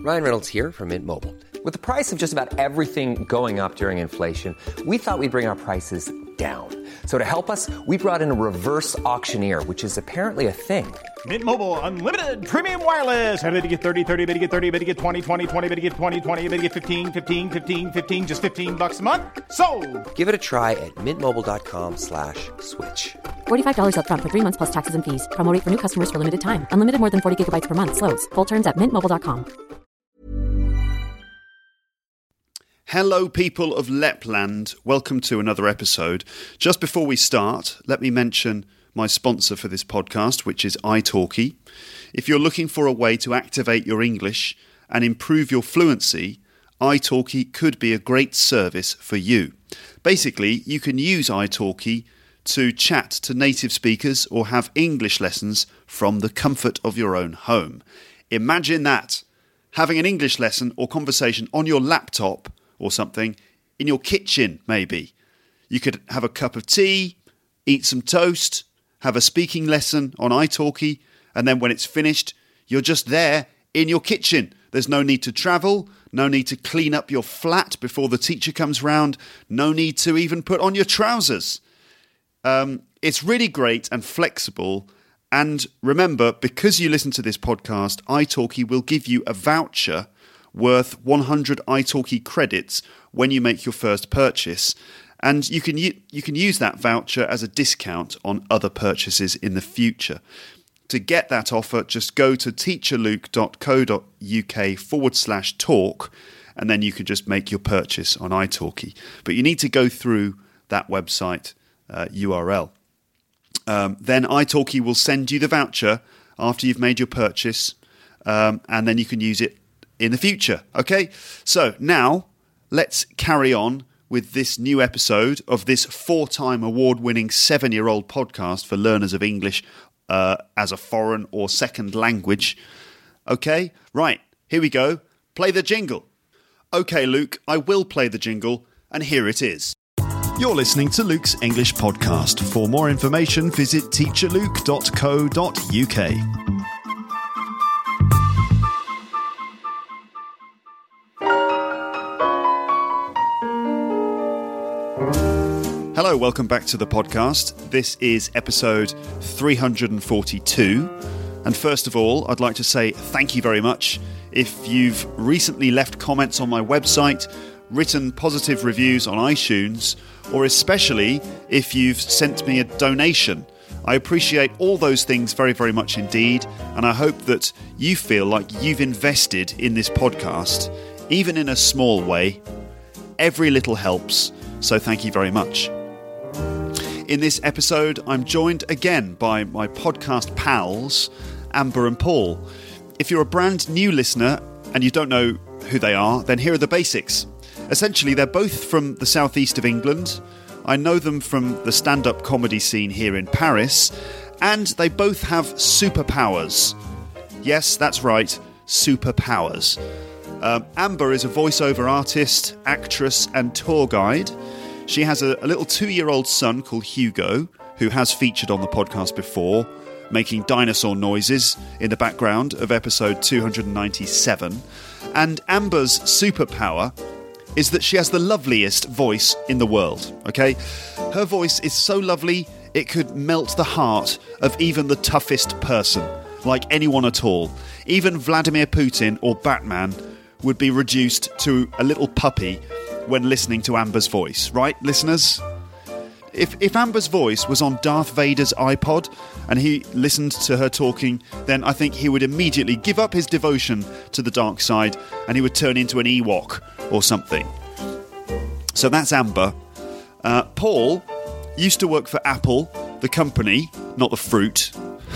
Ryan Reynolds here from Mint Mobile. With the price of just about everything going up during inflation, we thought we'd bring our prices down. So to help us, we brought in a reverse auctioneer, which is apparently a thing. Mint Mobile Unlimited Premium Wireless. How to get 30, 30, bit to get 30, bit to get 20, 20, 20, bit to get 20, 20, bit to get 15, 15, 15, 15, just $15 a month? Sold! Give it a try at mintmobile.com/switch. $45 up front for 3 months plus taxes and fees. Promo rate for new customers for limited time. Unlimited more than 40 gigabytes per month. Slows full terms at mintmobile.com. Hello, people of Lapland. Welcome to another episode. Just before we start, let me mention my sponsor for this podcast, which is italki. If you're looking for a way to activate your English and improve your fluency, italki could be a great service for you. Basically, you can use italki to chat to native speakers or have English lessons from the comfort of your own home. Imagine that, having an English lesson or conversation on your laptop or something, in your kitchen maybe. You could have a cup of tea, eat some toast, have a speaking lesson on italki, and then when it's finished, you're just there in your kitchen. There's no need to travel, no need to clean up your flat before the teacher comes round, no need to even put on your trousers. It's really great and flexible. And remember, because you listen to this podcast, italki will give you a voucher worth 100 italki credits when you make your first purchase. And you can use that voucher as a discount on other purchases in the future. To get that offer, just go to teacherluke.co.uk/talk, and then you can just make your purchase on italki. But you need to go through that website URL. Then italki will send you the voucher after you've made your purchase, and then you can use it in the future. Okay, so now let's carry on with this new episode of this 4-time award-winning 7-year-old podcast for learners of English as a foreign or second language. Okay, right, here we go. Play the jingle. Okay, Luke, I will play the jingle, and here it is. You're listening to Luke's English Podcast. For more information, visit teacherluke.co.uk. Hello, welcome back to the podcast. This is episode 342. And first of all, I'd like to say thank you very much. If you've recently left comments on my website, written positive reviews on iTunes, or especially if you've sent me a donation, I appreciate all those things very, very much indeed. And I hope that you feel like you've invested in this podcast, even in a small way. Every little helps. So thank you very much. In this episode, I'm joined again by my podcast pals, Amber and Paul. If you're a brand new listener and you don't know who they are, then here are the basics. Essentially, they're both from the southeast of England. I know them from the stand-up comedy scene here in Paris, and they both have superpowers. Yes, that's right, superpowers. Amber is a voiceover artist, actress, and tour guide. She has a little 2-year-old son called Hugo, who has featured on the podcast before, making dinosaur noises in the background of episode 297. And Amber's superpower is that she has the loveliest voice in the world, okay? Her voice is so lovely, it could melt the heart of even the toughest person, like anyone at all. Even Vladimir Putin or Batman would be reduced to a little puppy when listening to Amber's voice, right, listeners? If Amber's voice was on Darth Vader's iPod and he listened to her talking, then I think he would immediately give up his devotion to the dark side and he would turn into an Ewok or something. So that's Amber. Paul used to work for Apple, the company, not the fruit.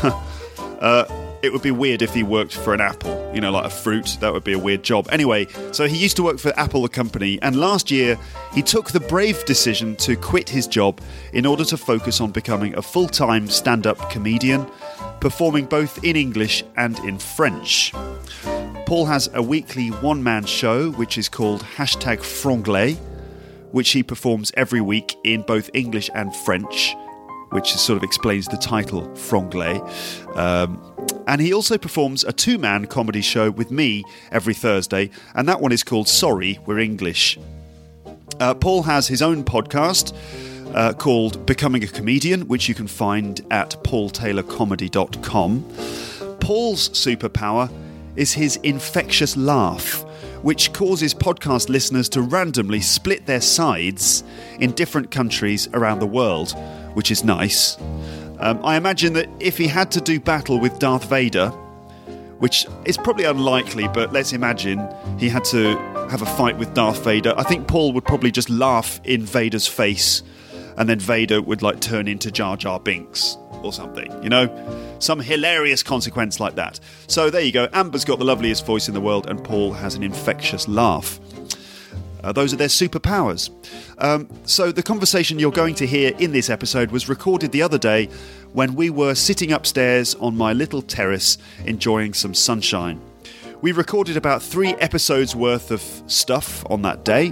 It would be weird if he worked for an apple, you know, like a fruit. That would be a weird job. Anyway, so he used to work for Apple, the company, and last year he took the brave decision to quit his job in order to focus on becoming a full-time stand-up comedian, performing both in English and in French. Paul has a weekly one-man show, which is called #Franglais, which he performs every week in both English and French. which sort of explains the title, Franglais. And he also performs a two-man comedy show with me every Thursday, and that one is called Sorry, We're English. Paul has his own podcast called Becoming a Comedian, which you can find at paultaylorcomedy.com. Paul's superpower is his infectious laugh, which causes podcast listeners to randomly split their sides in different countries around the world, which is nice. I imagine that if he had to do battle with Darth Vader, which is probably unlikely, but let's imagine he had to have a fight with Darth Vader, I think Paul would probably just laugh in Vader's face, and then Vader would turn into Jar Jar Binks or something, some hilarious consequence like that. So there you go. Amber's got the loveliest voice in the world, and Paul has an infectious laugh. Those are their superpowers. So the conversation you're going to hear in this episode was recorded the other day when we were sitting upstairs on my little terrace enjoying some sunshine. We recorded about 3 episodes worth of stuff on that day,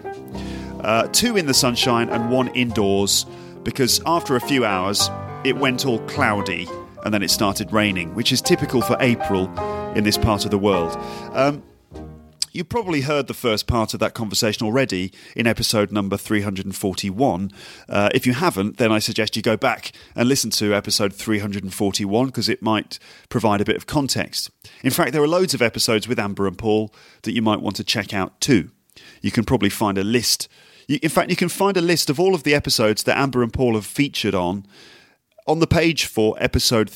2 in the sunshine and 1 indoors, because after a few hours it went all cloudy and then it started raining, which is typical for April in this part of the world. You probably heard the first part of that conversation already in episode number 341. If you haven't, then I suggest you go back and listen to episode 341 because it might provide a bit of context. In fact, there are loads of episodes with Amber and Paul that you might want to check out too. You can probably find a list. In fact, you can find a list of all of the episodes that Amber and Paul have featured on the page for episode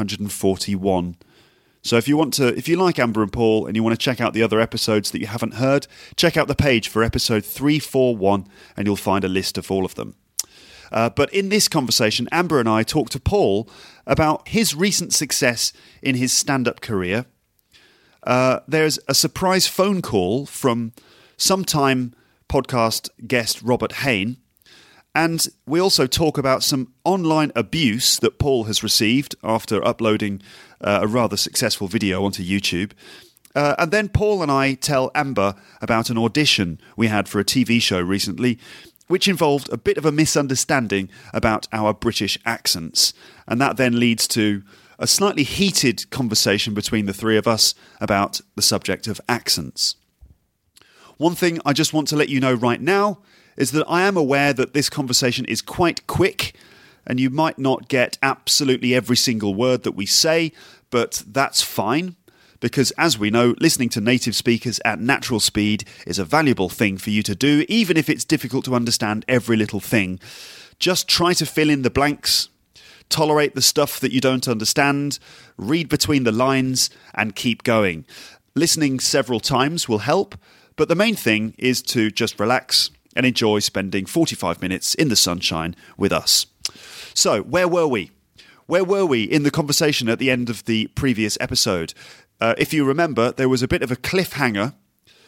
341. So if you like Amber and Paul and you want to check out the other episodes that you haven't heard, check out the page for episode 341 and you'll find a list of all of them. But in this conversation, Amber and I talked to Paul about his recent success in his stand-up career. There's a surprise phone call from sometime podcast guest Robert Hain. And we also talk about some online abuse that Paul has received after uploading a rather successful video onto YouTube. And then Paul and I tell Amber about an audition we had for a TV show recently, which involved a bit of a misunderstanding about our British accents. And that then leads to a slightly heated conversation between the three of us about the subject of accents. One thing I just want to let you know right now is that I am aware that this conversation is quite quick and you might not get absolutely every single word that we say, but that's fine because, as we know, listening to native speakers at natural speed is a valuable thing for you to do, even if it's difficult to understand every little thing. Just try to fill in the blanks, tolerate the stuff that you don't understand, read between the lines, and keep going. Listening several times will help, but the main thing is to just relax and enjoy spending 45 minutes in the sunshine with us. So, where were we? Where were we in the conversation at the end of the previous episode? If you remember, there was a bit of a cliffhanger.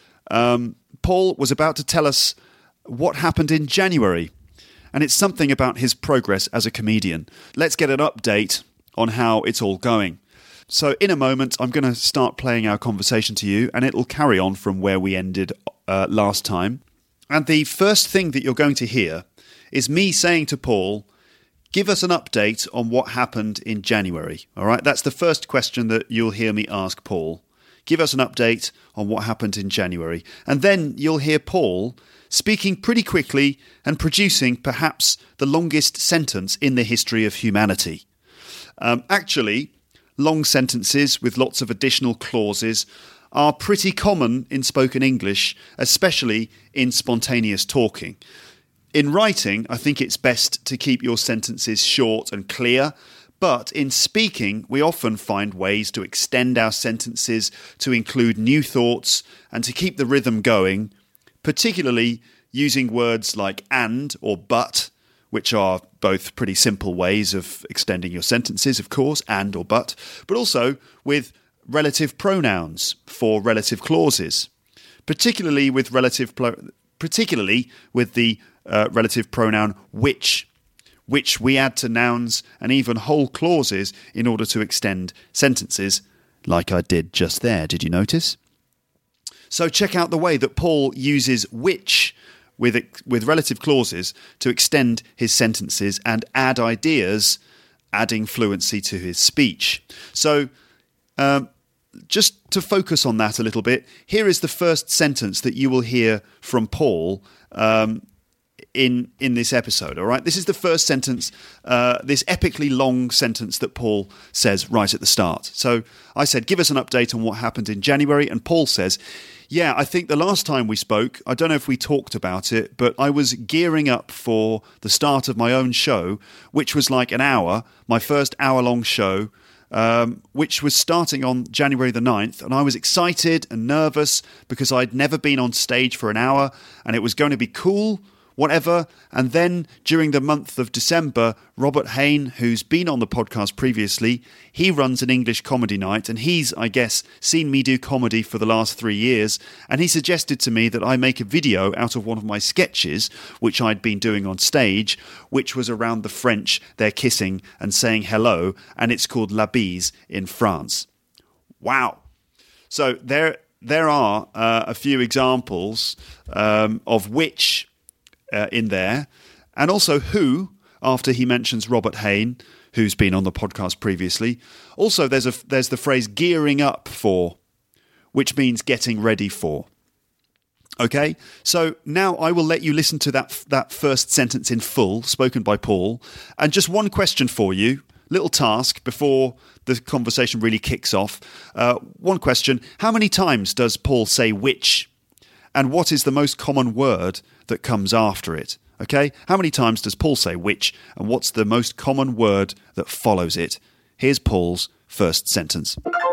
Paul was about to tell us what happened in January, and it's something about his progress as a comedian. Let's get an update on how it's all going. So, in a moment, I'm going to start playing our conversation to you, and it'll carry on from where we ended last time. And the first thing that you're going to hear is me saying to Paul, give us an update on what happened in January. All right, that's the first question that you'll hear me ask Paul. Give us an update on what happened in January. And then you'll hear Paul speaking pretty quickly and producing perhaps the longest sentence in the history of humanity. Actually, long sentences with lots of additional clauses are pretty common in spoken English, especially in spontaneous talking. In writing, I think it's best to keep your sentences short and clear, but in speaking, we often find ways to extend our sentences to include new thoughts and to keep the rhythm going, particularly using words like and or but, which are both pretty simple ways of extending your sentences, of course, and or but also with relative pronouns for relative clauses, particularly with the relative pronoun which we add to nouns and even whole clauses in order to extend sentences, like I did just there. Did you notice? So check out the way that Paul uses which with relative clauses to extend his sentences and add ideas adding fluency to his speech. So just to focus on that a little bit, here is the first sentence that you will hear from Paul in this episode, all right? This is the first sentence, this epically long sentence that Paul says right at the start. So I said, give us an update on what happened in January, and Paul says, yeah, I think the last time we spoke, I don't know if we talked about it, but I was gearing up for the start of my own show, which was like an hour, my first hour-long show, which was starting on January the 9th, and I was excited and nervous because I'd never been on stage for an hour, and it was going to be cool, whatever. And then during the month of December, Robert Hayne, who's been on the podcast previously, he runs an English comedy night, and he's, I guess, seen me do comedy for the last 3 years, and he suggested to me that I make a video out of one of my sketches, which I'd been doing on stage, which was around the French, they're kissing and saying hello, and it's called La Bise in France. Wow. So there are a few examples of which in there, and also who, after he mentions Robert Hayne, who's been on the podcast previously. Also, there's the phrase gearing up for, which means getting ready for. Okay, so now I will let you listen to that first sentence in full, spoken by Paul, and just one question for you, little task before the conversation really kicks off. One question: how many times does Paul say which? And what is the most common word that comes after it? Okay, how many times does Paul say which, and what's the most common word that follows it? Here's Paul's first sentence.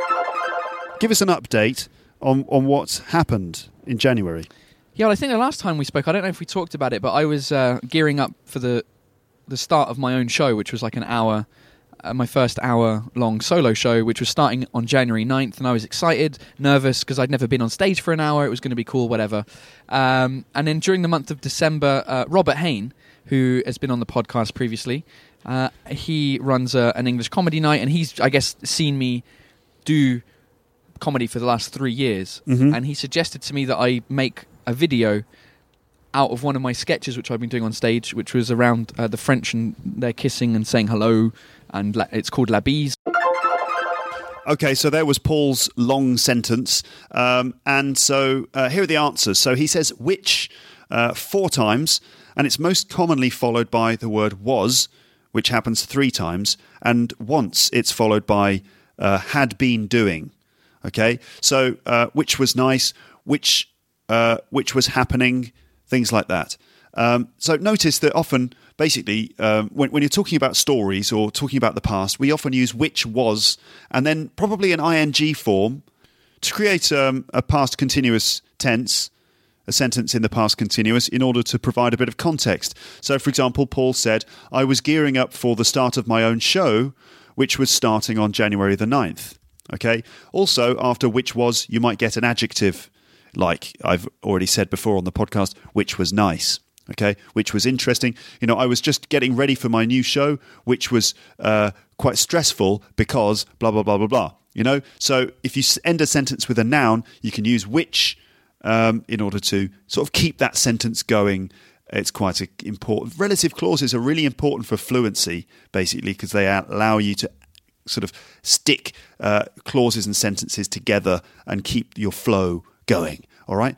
Give us an update on what happened in January. Yeah, well, I think the last time we spoke, I don't know if we talked about it, but I was gearing up for the start of my own show, which was like an hour, my first hour-long solo show, which was starting on January 9th, and I was excited, nervous, because I'd never been on stage for an hour. It was going to be cool, whatever. And then during the month of December, Robert Hayne, who has been on the podcast previously, he runs an English comedy night, and he's, I guess, seen me do comedy for the last 3 years, and he suggested to me that I make a video out of one of my sketches, which I've been doing on stage, which was around the French and they're kissing and saying hello, and it's called La Bise. Okay, so there was Paul's long sentence, and so here are the answers. So he says which 4 times, and it's most commonly followed by the word was, which happens 3 times, and once it's followed by had been doing. Okay, so which was nice, which was happening, things like that. So notice that often, basically, when you're talking about stories or talking about the past, we often use which was and then probably an ing form to create a past continuous tense, a sentence in the past continuous, in order to provide a bit of context. So, for example, Paul said, I was gearing up for the start of my own show, which was starting on January the 9th. Okay. Also, after which was, you might get an adjective, like I've already said before on the podcast, which was nice. Okay, which was interesting. You know, I was just getting ready for my new show, which was quite stressful because blah, blah, blah, blah, blah. You know, so if you end a sentence with a noun, you can use which in order to sort of keep that sentence going. It's quite important. Relative clauses are really important for fluency, basically, because they allow you to sort of stick clauses and sentences together and keep your flow going. All right.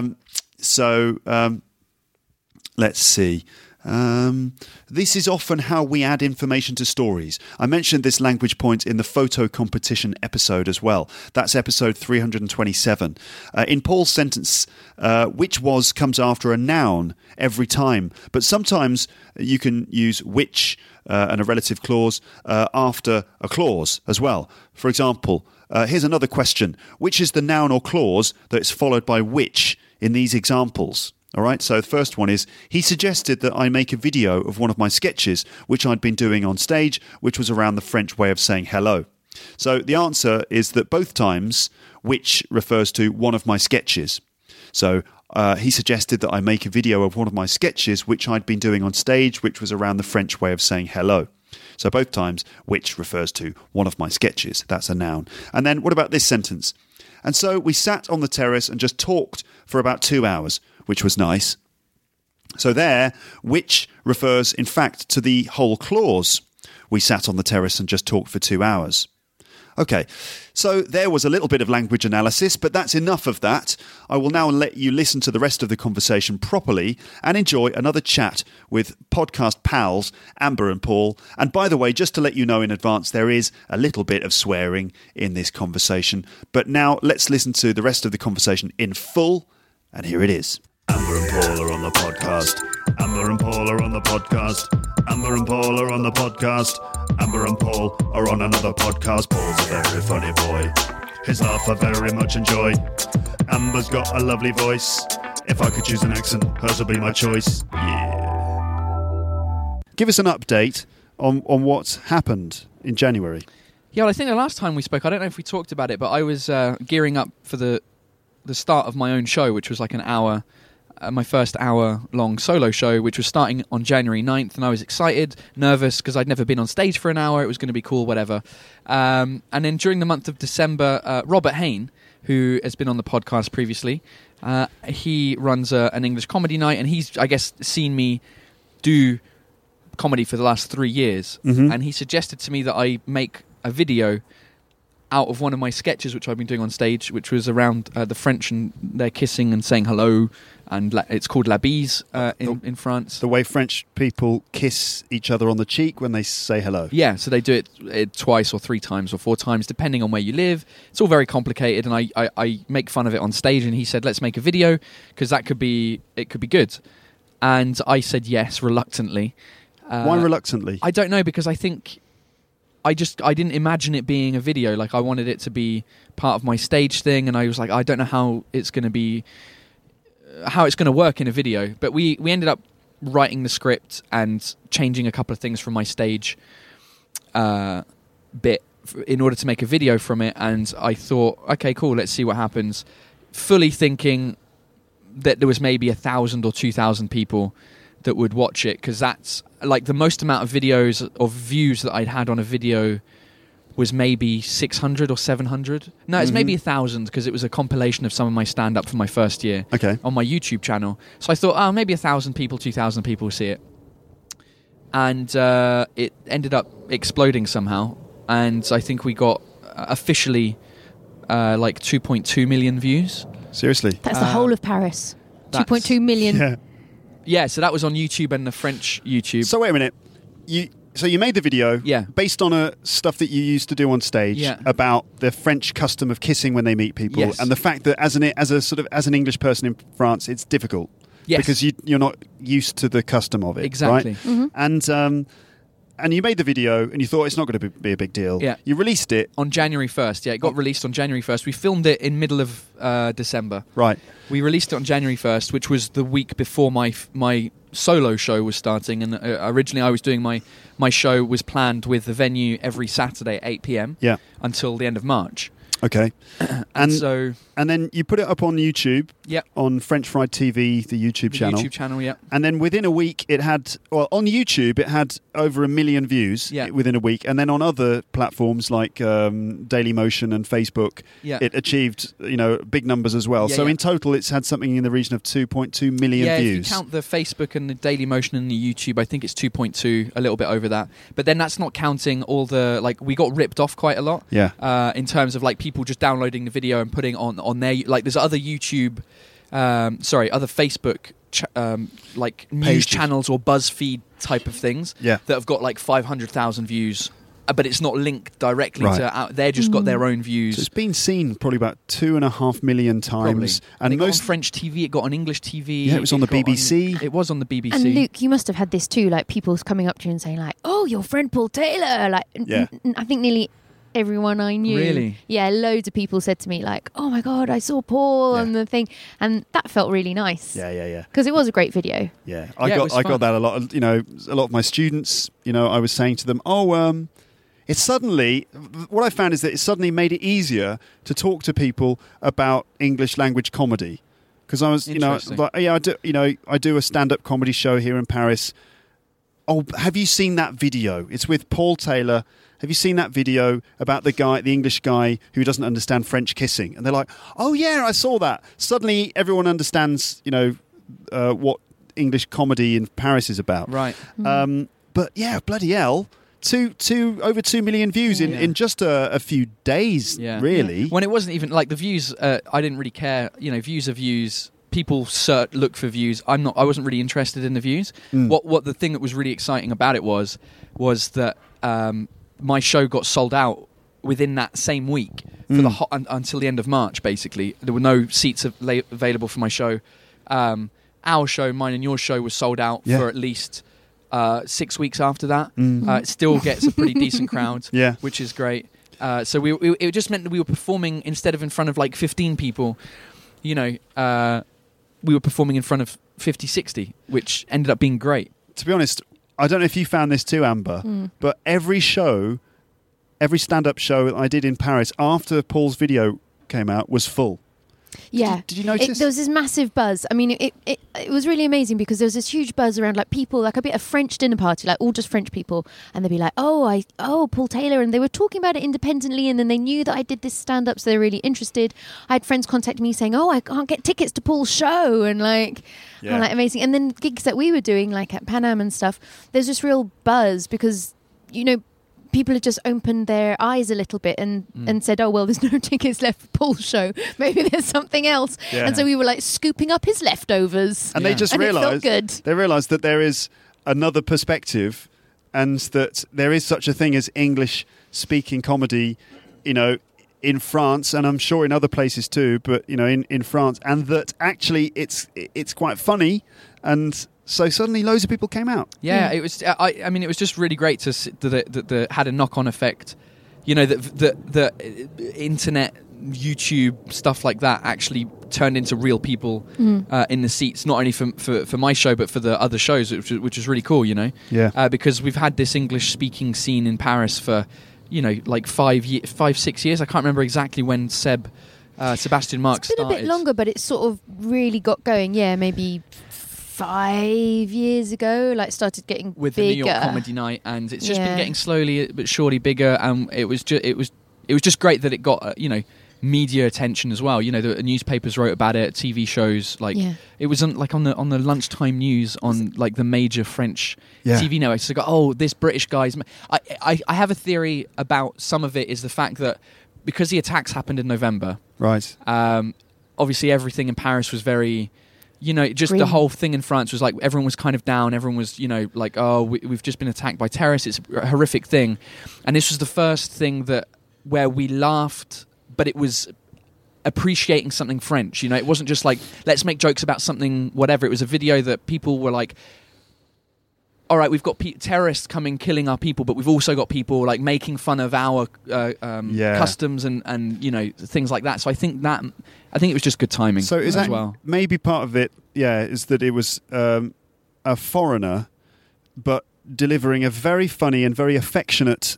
Let's see. This is often how we add information to stories. I mentioned this language point in the photo competition episode as well. That's episode 327. In Paul's sentence, which was comes after a noun every time, but sometimes you can use which and a relative clause after a clause as well. For example, here's another question. Which is the noun or clause that is followed by which in these examples? All right, so the first one is, he suggested that I make a video of one of my sketches, which I'd been doing on stage, which was around the French way of saying hello. So the answer is that both times, which refers to one of my sketches. So he suggested that I make a video of one of my sketches, which I'd been doing on stage, which was around the French way of saying hello. So both times, which refers to one of my sketches. That's a noun. And then what about this sentence? And so we sat on the terrace and just talked for about 2 hours, which was nice. So there, which refers, in fact, to the whole clause, we sat on the terrace and just talked for 2 hours. Okay, so there was a little bit of language analysis, but that's enough of that. I will now let you listen to the rest of the conversation properly and enjoy another chat with podcast pals Amber and Paul. And by the way, just to let you know in advance, there is a little bit of swearing in this conversation. But now let's listen to the rest of the conversation in full, and here it is. Amber and Paul are on the podcast. Amber and Paul are on the podcast. Amber and Paul are on the podcast. Amber and Paul are on another podcast. Paul's a very funny boy. His laugh I very much enjoy. Amber's got a lovely voice. If I could choose an accent, hers would be my choice. Yeah. Give us an update on what's happened in January. Yeah, well, I think the last time we spoke, I don't know if we talked about it, but I was gearing up for the start of my own show, which was like an hour, my first hour-long solo show, which was starting on January 9th, and I was excited, nervous, because I'd never been on stage for an hour. It was going to be cool, whatever. And then during the month of December, Robert Hain, who has been on the podcast previously, he runs an English comedy night, and he's, I guess, seen me do comedy for the last 3 years, and he suggested to me that I make a video out of one of my sketches which I've been doing on stage, which was around the French and they're kissing and saying hello, and it's called La Bise in France. The way French people kiss each other on the cheek when they say hello. Yeah, so they do it twice or 3 times or 4 times, depending on where you live. It's all very complicated, and I make fun of it on stage, and he said, let's make a video, because it could be good. And I said yes, reluctantly. Why reluctantly? I don't know, because I think I didn't imagine it being a video. Like, I wanted it to be part of my stage thing, and I was like, I don't know how it's going to work in a video. But we ended up writing the script and changing a couple of things from my stage bit in order to make a video from it. And I thought, okay, cool, let's see what happens. Fully thinking that there was maybe 1,000 or 2,000 people that would watch it, because that's like the most amount of videos or views that I'd had on a video was maybe 600 or 700. No, it's maybe 1,000, because it was a compilation of some of my stand-up from my first year on my YouTube channel. So I thought, maybe 1,000 people, 2,000 people will see it. And it ended up exploding somehow. And I think we got officially like 2.2 million views. Seriously? That's the whole of Paris. 2.2 million. Yeah. Yeah, so that was on YouTube and the French YouTube. So wait a minute. So you made the video based on stuff that you used to do on stage about the French custom of kissing when they meet people, and the fact that as an English person in France, it's difficult because you're not used to the custom of it. Exactly. Right? Mm-hmm. And you made the video, and you thought it's not going to be a big deal. Yeah. You released it on January 1st. Yeah, it got released on January 1st. We filmed it in middle of December. Right. We released it on January 1st, which was the week before my solo show was starting. And originally, I was doing my show was planned with the venue every Saturday at 8 p.m. Until the end of March. Okay. And then you put it up on YouTube, on French Fried TV, the YouTube channel. YouTube channel, yeah. And then within a week, on YouTube, it had over 1 million views within a week. And then on other platforms like Dailymotion and Facebook, it achieved big numbers as well. In total, it's had something in the region of 2.2 million views. If you count the Facebook and the Dailymotion and the YouTube, I think it's 2.2, a little bit over that. But then that's not counting all the, we got ripped off quite a lot. Yeah. In terms of people just downloading the video and putting on their, there's other YouTube, other Facebook news channels or BuzzFeed type of things that have got 500,000 views, but it's not linked directly to they just got their own views. So it's been seen probably about 2.5 million times. Probably. And it got on French TV, it got on English TV. Yeah, it was on the BBC. It was on the BBC. And Luke, you must have had this too, people coming up to you and saying oh, your friend Paul Taylor. I think nearly everyone I knew. Really? Yeah, loads of people said to me oh my God, I saw Paul on the thing, and that felt really nice. Yeah. Because it was a great video. Yeah, I got that a lot. A lot of my students. I was saying to them, it's suddenly what I found is that it suddenly made it easier to talk to people about English language comedy, because I was I do a stand-up comedy show here in Paris. Oh, have you seen that video? It's with Paul Taylor. Have you seen that video about the English guy who doesn't understand French kissing? And they're like, oh yeah, I saw that. Suddenly everyone understands, what English comedy in Paris is about. Right. But yeah, bloody hell, over 2 million views in just a few days, really. When it wasn't even like the views, I didn't really care. Views are views. People look for views. I wasn't really interested in the views. What the thing that was really exciting about it was that my show got sold out within that same week for until the end of March. Basically, there were no seats available for my show. Our show, mine and your show, was sold out for at least 6 weeks after that. It still gets a pretty decent crowd, which is great. So it just meant that we were performing instead of in front of like 15 people, we were performing in front of 50, 60, which ended up being great. To be honest, I don't know if you found this too, Amber, but every stand-up show that I did in Paris after Paul's video came out was full. Yeah. Did you notice? There was this massive buzz. I mean, it was really amazing because there was this huge buzz around like people, like a French dinner party, like all just French people. And they'd be like, Paul Taylor. And they were talking about it independently. And then they knew that I did this stand-up, so they were really interested. I had friends contact me saying, I can't get tickets to Paul's show. And I'm like, amazing. And then gigs that we were doing, like at Pan Am and stuff, there's this real buzz because, people had just opened their eyes a little bit and said, there's no tickets left for Paul's show. Maybe there's something else. Yeah. And so we were like scooping up his leftovers. And they just realised that there is another perspective and that there is such a thing as English-speaking comedy, in France, and I'm sure in other places too, but, in France, and that actually it's quite funny, and so suddenly loads of people came out. Yeah, it was. I mean, it was just really great to see that had a knock-on effect. The internet, YouTube stuff like that actually turned into real people in the seats, not only for my show but for the other shows, which is really cool. Because we've had this English-speaking scene in Paris for like 5-6 years. I can't remember exactly when Sebastian Mark started. It's been a bit longer, but it sort of really got going. Yeah, maybe 5 years ago, like started getting with bigger. The New York Comedy Night, and it's just been getting slowly but surely bigger. And it was just great that it got media attention as well. The newspapers wrote about it, TV shows, it was on the lunchtime news on like the major French TV networks. So this British guy's. I have a theory about some of it is the fact that because the attacks happened in November, right? Obviously, everything in Paris was very. Just Green. The whole thing in France was like everyone was kind of down. Everyone was, like, we've just been attacked by terrorists. It's a horrific thing. And this was the first thing where we laughed, but it was appreciating something French. It wasn't just like, let's make jokes about something, whatever. It was a video that people were like, all right, we've got terrorists coming, killing our people, but we've also got people like making fun of our customs and things like that. So I think it was just good timing. So is that well. Maybe part of it? Is that it was a foreigner, but delivering a very funny and very affectionate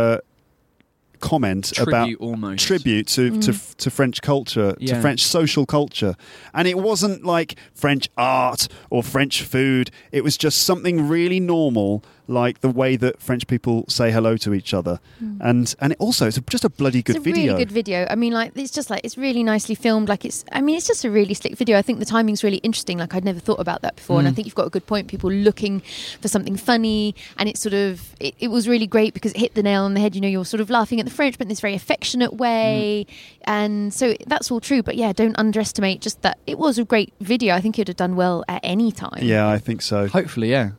comment tribute to French culture, to French social culture. And it wasn't like French art or French food. It was just something really normal, like the way that French people say hello to each other. And it's just a bloody good video. It's a really good video. I mean, like it's really nicely filmed. It's just a really slick video. I think the timing's really interesting. Like I'd never thought about that before. And I think you've got a good point. People looking for something funny, and it's sort of it was really great because it hit the nail on the head. You're sort of laughing at the French, but in this very affectionate way. And so that's all true. But don't underestimate just that it was a great video. I think it would have done well at any time. Yeah, I think so. Hopefully, yeah.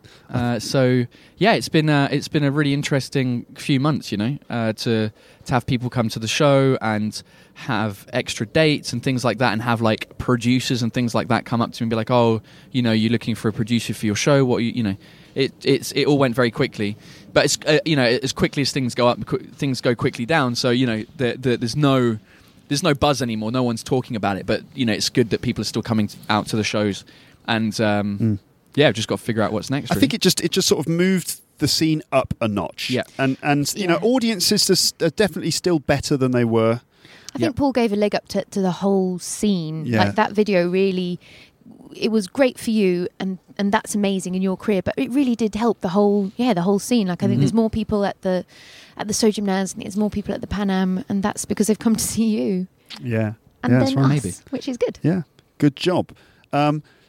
It's been a really interesting few months, to have people come to the show and have extra dates and things like that, and have like producers and things like that come up to me and be like, you're looking for a producer for your show. What it all went very quickly, but it's as quickly as things go up, things go quickly down. So there's no buzz anymore. No one's talking about it, but it's good that people are still coming out to the shows, and we've just got to figure out what's next. Really. I think it just sort of moved the scene up a notch. Yeah, and audiences are definitely still better than they were. I think Paul gave a leg up to the whole scene. Yeah. Like that video really, it was great for you, and that's amazing in your career. But it really did help the whole scene. Like I think there's more people at the So Gymnase, and there's more people at the Pan Am, and that's because they've come to see you. Yeah, and then that's right. us, which is good. Yeah, good job.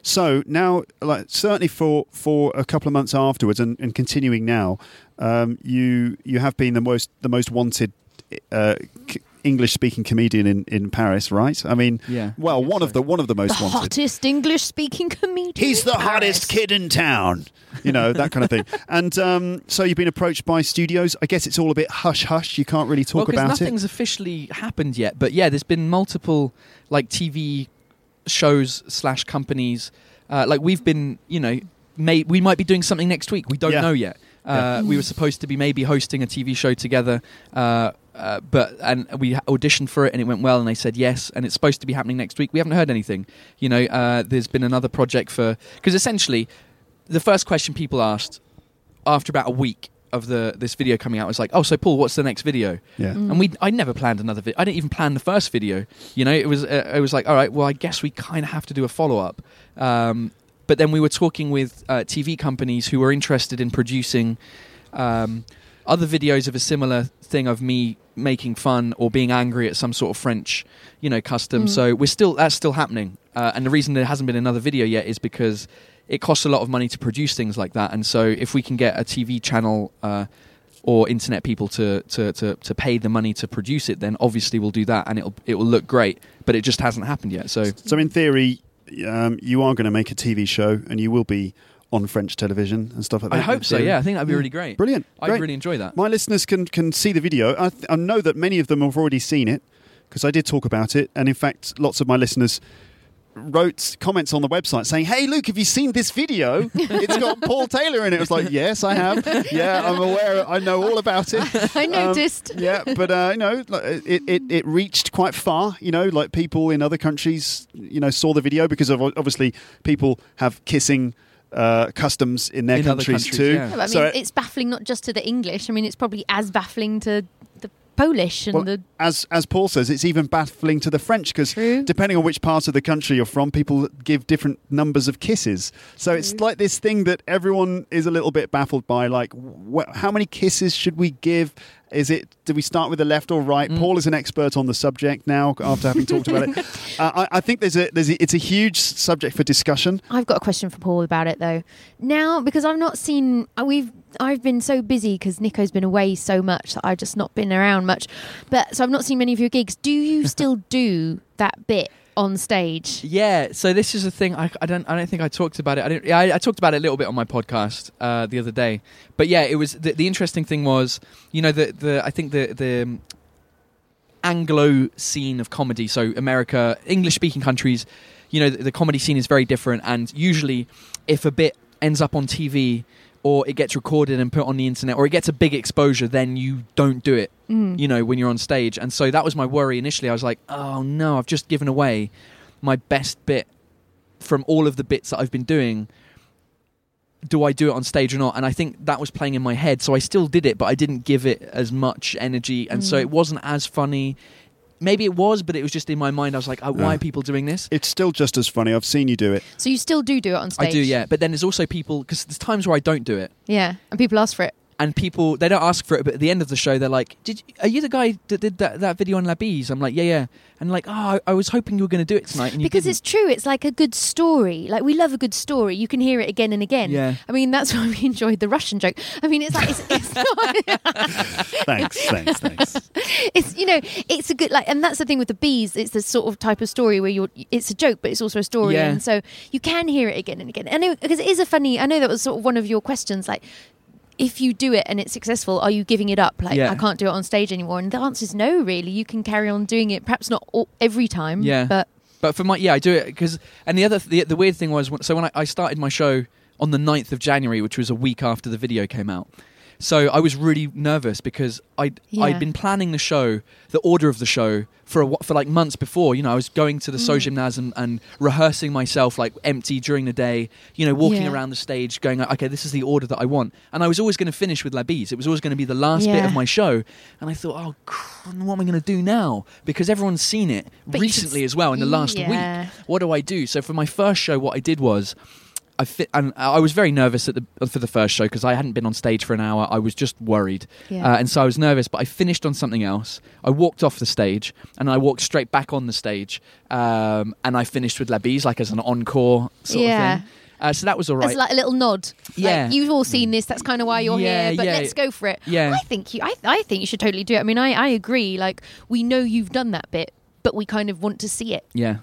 So now, like certainly for a couple of months afterwards, and continuing now, you have been the most wanted English-speaking comedian in Paris, right? I mean, well, one of the most the wanted. hottest English-speaking comedian. He's the hottest kid in town. You know, that kind of thing. And so you've been approached by studios. I guess it's all a bit hush-hush. You can't really talk about it. Nothing's officially happened yet. But yeah, there's been multiple like TV shows / companies. Like we've been, you know, we might be doing something next week. We don't know yet. We were supposed to be maybe hosting a TV show together. But we auditioned for it and it went well and they said yes and it's supposed to be happening next week. We haven't heard anything. You know, there's been another project because essentially the first question people asked after about a week of this video coming out was like, oh, so Paul, what's the next video? Yeah. And I never planned another video. I didn't even plan the first video. You know, it was like, all right, well, I guess we kind of have to do a follow-up. But then we were talking with TV companies who were interested in producing other videos of a similar thing of me making fun or being angry at some sort of French, you know, custom. So that's still happening. And the reason there hasn't been another video yet is because it costs a lot of money to produce things like that. And so if we can get a TV channel or internet people to pay the money to produce it, then obviously we'll do that and it will look great. But it just hasn't happened yet. So in theory, you are going to make a TV show and you will be on French television and stuff like that. I hope so, yeah. I think that'd be really great. Brilliant. I'd really enjoy that. My listeners can see the video. I know that many of them have already seen it because I did talk about it. And in fact, lots of my listeners wrote comments on the website saying, hey, Luke, have you seen this video? It's got Paul Taylor in it. I was like, yes, I have. Yeah, I'm aware. I know all about it. I noticed. Yeah, but, you know, it reached quite far, you know, like people in other countries, you know, saw the video because of obviously people have kissing customs in their countries too. Yeah. I mean, it's baffling not just to the English. I mean, it's probably as baffling to the Polish and as Paul says, it's even baffling to the French because depending on which part of the country you're from, people give different numbers of kisses. So it's like this thing that everyone is a little bit baffled by. Like, how many kisses should we give? Do we start with the left or right? Paul is an expert on the subject now after having talked about it. I think it's a huge subject for discussion. I've got a question for Paul about it though. Now, because I've not seen, I've been so busy because Nico's been away so much that I've just not been around much. So I've not seen many of your gigs. Do you still do that bit on stage? Yeah, so this is a thing. I don't think I talked about it. I talked about it a little bit on my podcast the other day. But yeah, it was the interesting thing was, you know, I think the Anglo scene of comedy. So America, English speaking countries, you know, the comedy scene is very different. And usually, if a bit ends up on TV or it gets recorded and put on the internet or it gets a big exposure, then you don't do it, you know, when you're on stage. And so that was my worry initially. I was like, oh no, I've just given away my best bit from all of the bits that I've been doing. Do I do it on stage or not? And I think that was playing in my head. So I still did it, but I didn't give it as much energy. And so it wasn't as funny. Maybe it was, but it was just in my mind. I was like, why are people doing this? It's still just as funny. I've seen you do it. So you still do it on stage? I do, yeah. But then there's also people, because there's times where I don't do it. Yeah, and people ask for it. And people, they don't ask for it, but at the end of the show, they're like, are you the guy that did that video on La Bise? I'm like, yeah. And like, I was hoping you were going to do it tonight. And because it's true. It's like a good story. Like, we love a good story. You can hear it again and again. Yeah. I mean, that's why we enjoyed the Russian joke. I mean, it's like, it's not... Thanks. It's, you know, it's a good, like, and that's the thing with the bees. It's the sort of type of story where it's a joke, but it's also a story. Yeah. And so you can hear it again and again. And because it is a funny, I know that was sort of one of your questions, like, if you do it and it's successful, are you giving it up? Like, I can't do it on stage anymore. And the answer is no, really. You can carry on doing it, perhaps not every time. Yeah. But for I do it because, and the weird thing was, so when I started my show on the 9th of January, which was a week after the video came out. So I was really nervous because I'd been planning the show, the order of the show for like months before. You know, I was going to the Sogymnase and rehearsing myself like empty during the day. You know, walking around the stage, going, okay, this is the order that I want. And I was always going to finish with La Bise. It was always going to be the last bit of my show. And I thought, what am I going to do now? Because everyone's seen it recently as well in the last week. What do I do? So for my first show, what I did was, and I was very nervous for the first show because I hadn't been on stage for an hour. I was just worried, and so I was nervous. But I finished on something else. I walked off the stage, and I walked straight back on the stage, and I finished with La Bise, like as an encore sort of thing. So that was all right. As like a little nod. Yeah. Like, you've all seen this. That's kind of why you're here. But let's go for it. Yeah. I think you should totally do it. I mean, I agree. Like, we know you've done that bit, but we kind of want to see it. Yeah.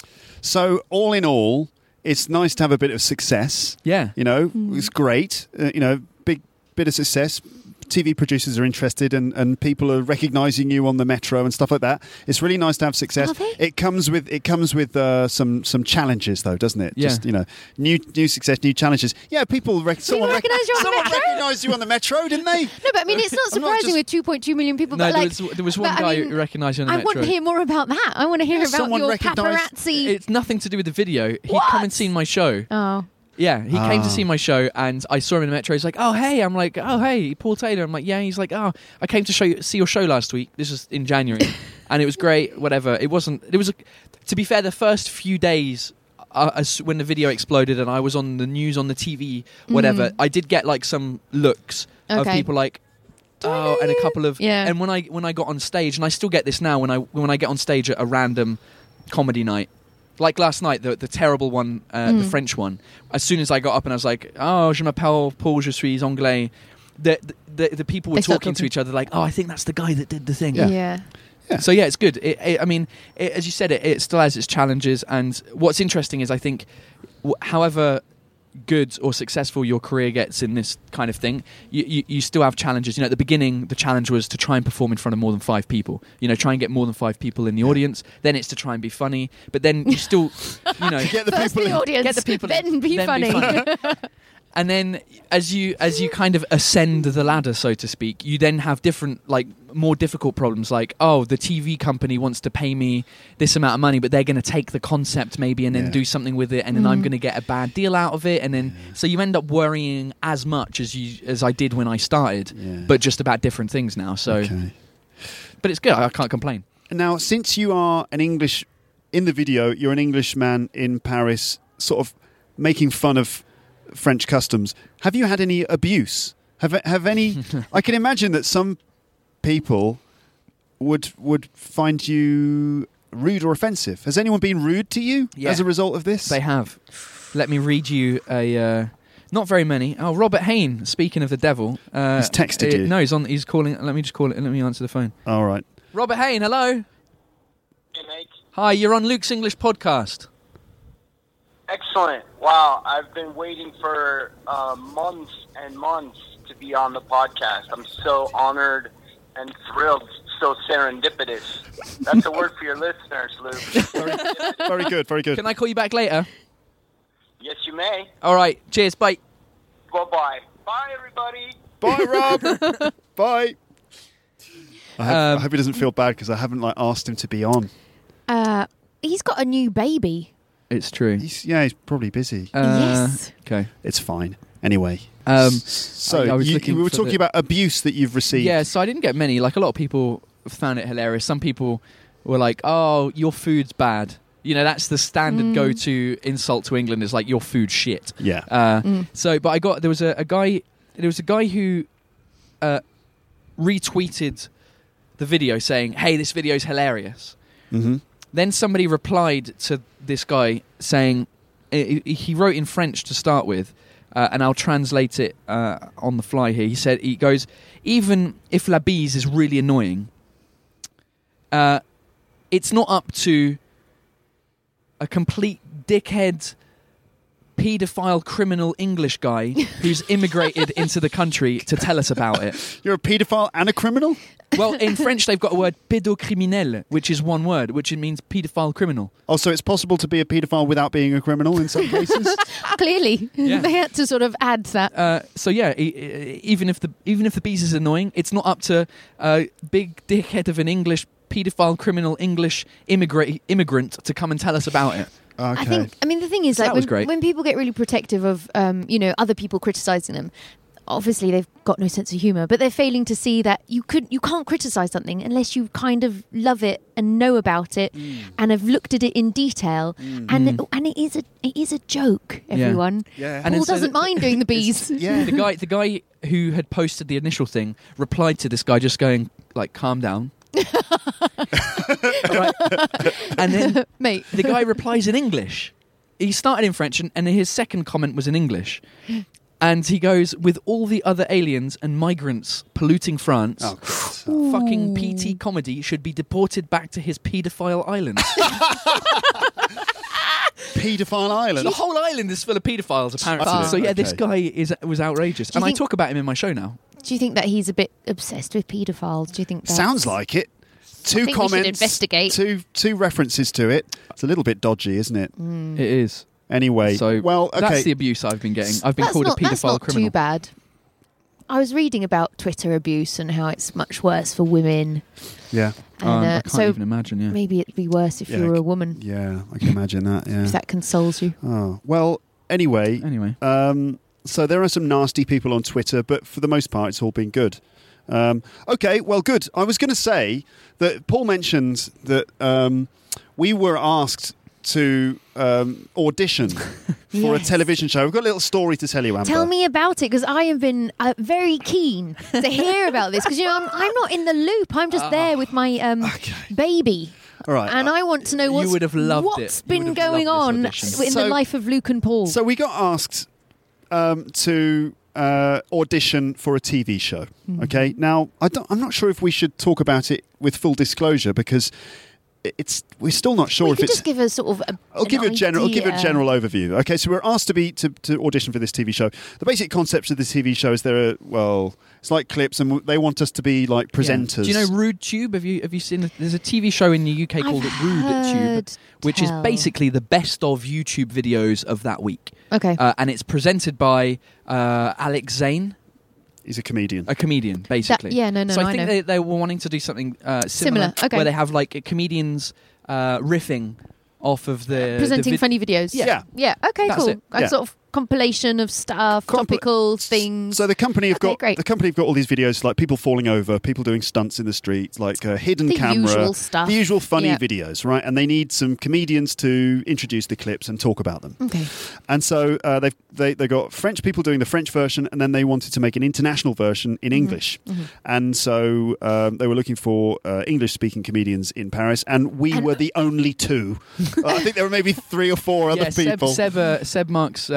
So all in all, it's nice to have a bit of success. Yeah. You know, it's great. Big bit of success. TV producers are interested and people are recognising you on the metro and stuff like that. It's really nice to have success. Are they? It comes with some challenges though, doesn't it? Yeah. Just new success, new challenges. Yeah, someone recognise you on the metro? recognised you on the metro, didn't they? No, but I mean, it's not surprising with 2.2 million people. No, but there was one guy who recognised you on the I metro. want to hear more about that. I want to hear about someone your recognised- paparazzi. It's nothing to do with the video. He'd What? come and seen my show. Oh. Yeah, he came to see my show, and I saw him in the metro. He's like, "Oh, hey!" I'm like, "Oh, hey, Paul Taylor." I'm like, "Yeah." He's like, "Oh, I came to see your show last week. This was in January, and it was great. Whatever. It wasn't. It was. To be fair, the first few days, when the video exploded, and I was on the news, on the TV, whatever, I did get like some looks of people like, "Oh," and a couple of. Yeah. And when I got on stage, and I still get this now when I get on stage at a random comedy night. Like last night, the terrible one, the French one. As soon as I got up and I was like, "Oh, je m'appelle Paul, je suis anglais," the people were They start talking to each other like, "Oh, I think that's the guy that did the thing." Yeah. So yeah, it's good. As you said, it still has its challenges. And what's interesting is I think, however good or successful your career gets in this kind of thing, you still have challenges. At the beginning, the challenge was to try and perform in front of more than 5 people. Try and get more than 5 people in the audience. Then it's to try and be funny. But then you still, Get the First people the in. audience, get the people in, then be then funny. And then as you kind of ascend the ladder, so to speak, you then have different, like, more difficult problems, like, oh, the TV company wants to pay me this amount of money, but they're going to take the concept maybe and then do something with it, and then I'm going to get a bad deal out of it, and then so you end up worrying as much as I did when I started, but just about different things now. So, but it's good. I can't complain. Now, since you are an English in the video, you're an Englishman in Paris, sort of making fun of French customs. Have you had any abuse? Have any? I can imagine that some people would find you rude or offensive. Has anyone been rude to you as a result of this? They have. Let me read you a. Not very many. Oh, Robert Hain. Speaking of the devil, he's texted you. No, he's calling. Let me just call it. Let me answer the phone. All right. Robert Hain, hello. Hey, mate. Hi, you're on Luke's English podcast. Excellent. Wow, I've been waiting for months and months to be on the podcast. I'm so honored and thrilled, so serendipitous. That's a word for your listeners, Luke. Very good. Very good. Can I call you back later? Yes, you may. All right. Cheers. Bye. Bye-bye. Bye, everybody. Bye, Rob. Bye. I hope he doesn't feel bad because I haven't asked him to be on. He's got a new baby. It's true. He's probably busy. Yes. Okay. It's fine. Anyway. So I was we looking were for talking about abuse that you've received. Yeah, so I didn't get many. Like, a lot of people found it hilarious. Some people were like, "Oh, your food's bad." That's the standard go-to insult to England, is like, "Your food's shit." Yeah. So, but there was a guy who retweeted the video saying, "Hey, this video's hilarious." Mm-hmm. Then somebody replied to this guy saying, he wrote in French to start with, and I'll translate it on the fly here. He goes, "Even if La Bise is really annoying, it's not up to a complete dickhead, paedophile, criminal English guy who's immigrated into the country to tell us about it." You're a paedophile and a criminal? Well, in French, they've got a word, pédocriminel, which is one word, which means paedophile criminal. Oh, so it's possible to be a paedophile without being a criminal in some cases? Clearly, Yeah. they had to sort of add that. So yeah, even if the bees is annoying, it's not up to a big dickhead of an English paedophile criminal English immigrant to come and tell us about it. Okay. I mean, the thing is, So like, that was great. when people get really protective of, other people criticizing them, obviously they've got no sense of humour, but they're failing to see that you can't criticise something unless you kind of love it and know about it and have looked at it in detail. And it is a joke, everyone. Yeah. Paul doesn't mind doing the bees. The guy who had posted the initial thing replied to this guy just going like, calm down. Right. And then Mate. the guy replies in English. He started in French and his second comment was in English. And he goes, with all the other aliens and migrants polluting France, fucking PT Comedy should be deported back to his paedophile island. Paedophile island? The whole island is full of paedophiles, apparently. Fuck. So yeah, this Okay. guy was outrageous. Do you And I think- talk about him in my show now. Do you think that he's a bit obsessed with paedophiles? Do you think that's... Sounds like it. Two think we should comments, investigate. two references to it. It's a little bit dodgy, isn't it? It is. Anyway, So well, okay. that's the abuse I've been getting. I've been That's called not, a that's paedophile not criminal. too bad. I was reading about Twitter abuse and how it's much worse for women. Yeah, And, I can't so even imagine, yeah. maybe it'd be worse if Yeah, you were a woman. yeah, I can imagine that. Yeah. If that consoles you. Oh well. Anyway, so there are some nasty people on Twitter, but for the most part, it's all been good. Okay, well, good. I was going to say that Paul mentioned that we were asked to audition for a Yes. television show. We've got a little story to tell you, Amber. Tell me about it, because I have been very keen to hear about this. Because I'm not in the loop. I'm just there with my baby. All right. And I want to know You would have loved it. what's You been would have going loved on this audition. in So- the life of Luke and Paul. So we got asked to audition for a TV show. Okay. Now I'm not sure if we should talk about it with full disclosure because we're still not sure we if could it's. just give us sort of I'll give you a general idea. overview. Okay, so we're asked to audition for this TV show. The basic concept of the TV show is it's like clips, and they want us to be like presenters. Do you know Rude Tube? Have you seen? There's a TV show in the UK called Rude heard Tube, which is tell. basically the best of YouTube videos of that week. Okay. And it's presented by Alex Zane, He's a comedian. a comedian, basically. yeah, no, So I I think know. they were wanting to do something similar, Similar, okay. where they have like comedians riffing off of the Presenting the funny videos. Yeah. Yeah. Okay. That's cool. it. A Yeah. sort of compilation of stuff, topical things. So the company have Okay, got great. all these videos like people falling over, people doing stunts in the streets, like hidden The camera, usual stuff. the usual funny Yeah. videos, right? And they need some comedians to introduce the clips and talk about them. Okay. And so they got French people doing the French version, and then they wanted to make an international version in English. And so they were looking for English-speaking comedians in Paris, and we were the only two. I think there were maybe 3 or 4 other people. Seb Marks.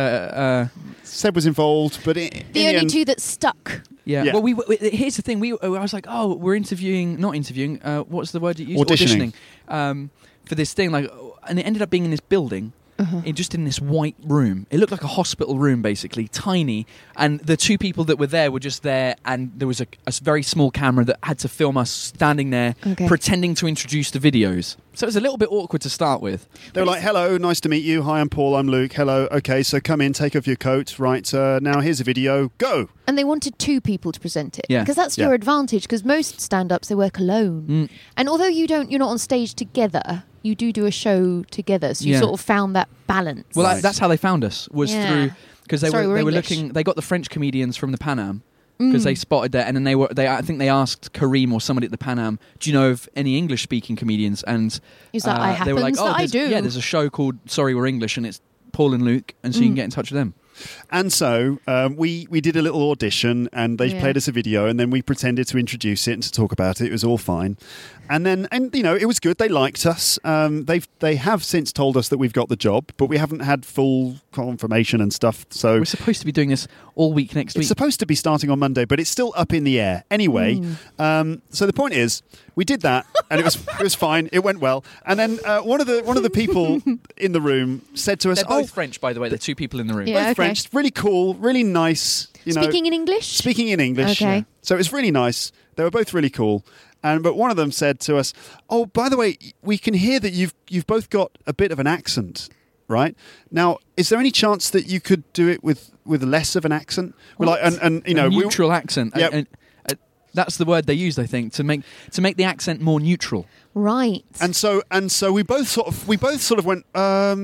Seb was involved, but in The only end, two that stuck. Yeah. Yeah. Well, here's the thing. I was like, oh, we're not interviewing. What's the word you use? Auditioning. For this thing, and it ended up being in this building. Just in this white room. It looked like a hospital room, basically, tiny. And the two people that were there were just there, and there was a very small camera that had to film us standing there, Okay. pretending to introduce the videos. So it was a little bit awkward to start with. they were like, hello, nice to meet you. Hi, I'm Paul, I'm Luke. Hello, okay, so come in, take off your coat. Right, now here's a video. Go! And they wanted 2 people to present it. Yeah. Because that's Yeah. your advantage, because most stand-ups, they work alone. And although you're not on stage together, you do a show together. So you Yeah. sort of found that balance. Well, Right. that's how they found us, was Yeah. through, because they Sorry, we're were English. looking, they got the French comedians from the Pan Am, because they spotted that, and then I think they asked Kareem or somebody at the Pan Am, do you know of any English speaking comedians? And He's like, I they were like, happens that I there's- do. Yeah, there's a show called Sorry We're English, and it's Paul and Luke, and so you can get in touch with them. And so we did a little audition, and they Yeah. played us a video, and then we pretended to introduce it and to talk about it. It was all fine. And then, it was good. They liked us. They have since told us that we've got the job, but we haven't had full confirmation and stuff. So We're supposed to be doing this all week next it's week. supposed to be starting on Monday, but it's still up in the air. Anyway, so the point is, we did that, and it was fine. It went well. And then one of the people in the room said to us, They're both French, by the way. They're 2 people in the room. Yeah. both okay. French, really cool, really nice. Speaking in English? Speaking in English. Okay. Yeah. So it was really nice. They were both really cool. But one of them said to us, "Oh, by the way, we can hear that you've both got a bit of an accent, right? Now, is there any chance that you could do it with less of an accent? We're like, and A neutral accent. Yep. And that's the word they used, I think, to make the accent more neutral. Right. And so we both sort of went,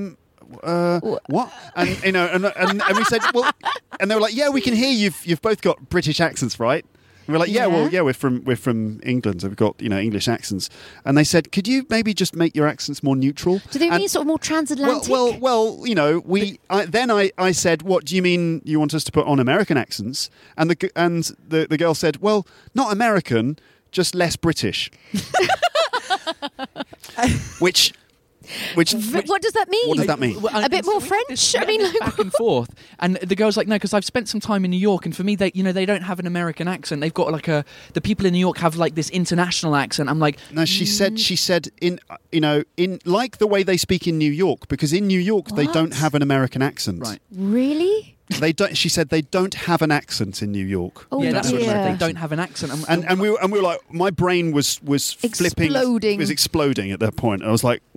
what? And you know, and we said, well, and they were like, yeah, we can hear you've both got British accents, right? And we're like, we're from England, so we've got English accents. And they said, could you maybe just make your accents more neutral? Do they mean sort of more transatlantic? Well, I said, what do you mean? You want us to put on American accents? And the girl said, well, not American, just less British. Which what does that mean? What does that mean? A bit more French? I mean, like, back and forth. And the girl's like, no, because I've spent some time in New York, and for me, they don't have an American accent. They've got like the people in New York have like this international accent. I'm like, no, she said in like the way they speak in New York, because in New York they don't have an American accent. Right? Really? They don't. She said they don't have an accent in New York. Oh, yeah, that's what she said. dear. They don't have an accent. And we were like, my brain was flipping, was exploding at that point. I was like,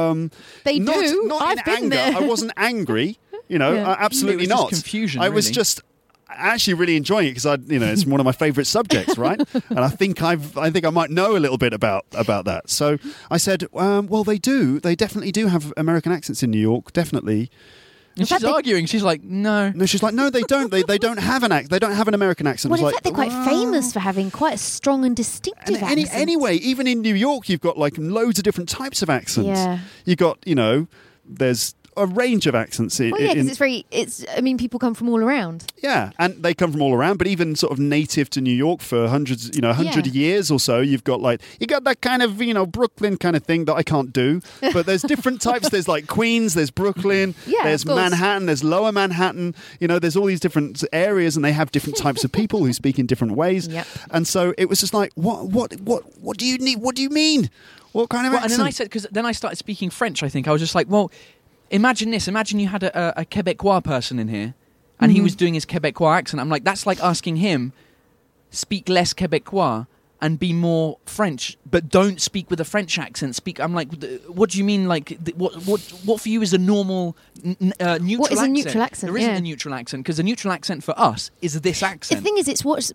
they do. Not I've in been anger. there. I wasn't angry. Absolutely It was not. just confusion. I was really. just actually really enjoying it because it's one of my favourite subjects, right? And I think I might know a little bit about that. So I said, well, they do. They definitely do have American accents in New York, definitely. And she's arguing. She's like, no. No, she's like, no, they don't. They don't have an accent. They don't have an American accent. Well, in It's fact, they're quite famous for having quite a strong and distinctive accent. Anyway, even in New York, you've got like loads of different types of accents. Yeah. You got, there's a range of accents. Well, yeah, because people come from all around. Yeah, and they come from all around, but even sort of native to New York for hundred years or so, you got that kind of, Brooklyn kind of thing that I can't do. But there's different types. There's like Queens, there's Brooklyn, there's Manhattan, there's Lower Manhattan. There's all these different areas, and they have different types of people who speak in different ways. Yep. And so it was just like, what do you need? What do you mean? What kind of accent? And then I said, because then I started speaking French. I think I was just like, well, imagine this. Imagine you had a Quebecois person in here, and he was doing his Quebecois accent. I'm like, that's like asking him speak less Quebecois and be more French, but don't speak with a French accent. I'm like, what do you mean? Like, what for you is a normal neutral accent? What is a neutral accent? There isn't a neutral accent, because a neutral accent for us is this accent. The thing is,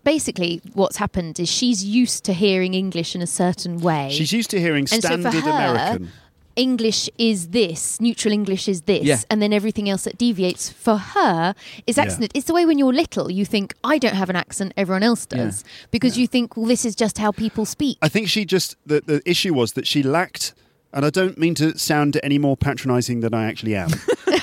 what's happened is she's used to hearing English in a certain way. She's used to hearing standard American. English is this, neutral English is this, and then everything else that deviates for her is accent. It's the way when you're little, you think, I don't have an accent, everyone else does. Because you think, well, this is just how people speak. I think the issue was that she lacked, and I don't mean to sound any more patronising than I actually am.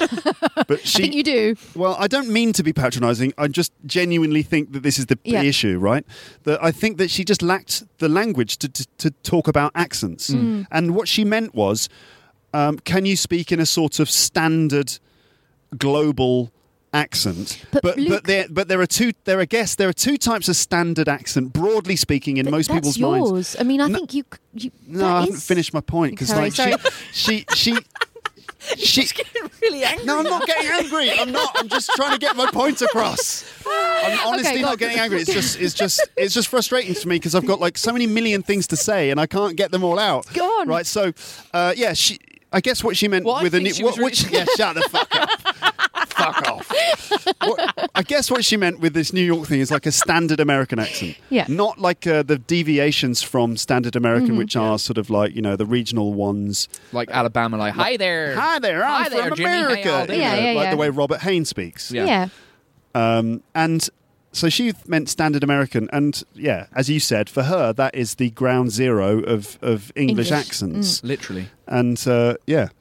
But I think you do. Well, I don't mean to be patronising. I just genuinely think that this is the issue, right? That I think that she just lacked the language to talk about accents. And what she meant was, can you speak in a sort of standard global accent? But there are two types of standard accent, broadly speaking, in most people's minds. Yours. I mean, I think you. No, I haven't finished my point because she's getting really angry. No, I'm not getting angry. I'm not. I'm just trying to get my point across. I'm honestly not getting angry. It's just frustrating to me because I've got like so many million things to say and I can't get them all out. Go on. Right. So, I guess what she meant with shut the fuck up. Fuck off. I guess what she meant with this New York thing is like a standard American accent. Yeah. Not like the deviations from standard American, which are sort of like, the regional ones. Like Alabama, like, hi there. Hi there, I'm from Jimmy. America. How y'all doing? Like the way Robert Hayne speaks. Yeah. And so she meant standard American. And as you said, for her, that is the ground zero of English accents. Literally. And so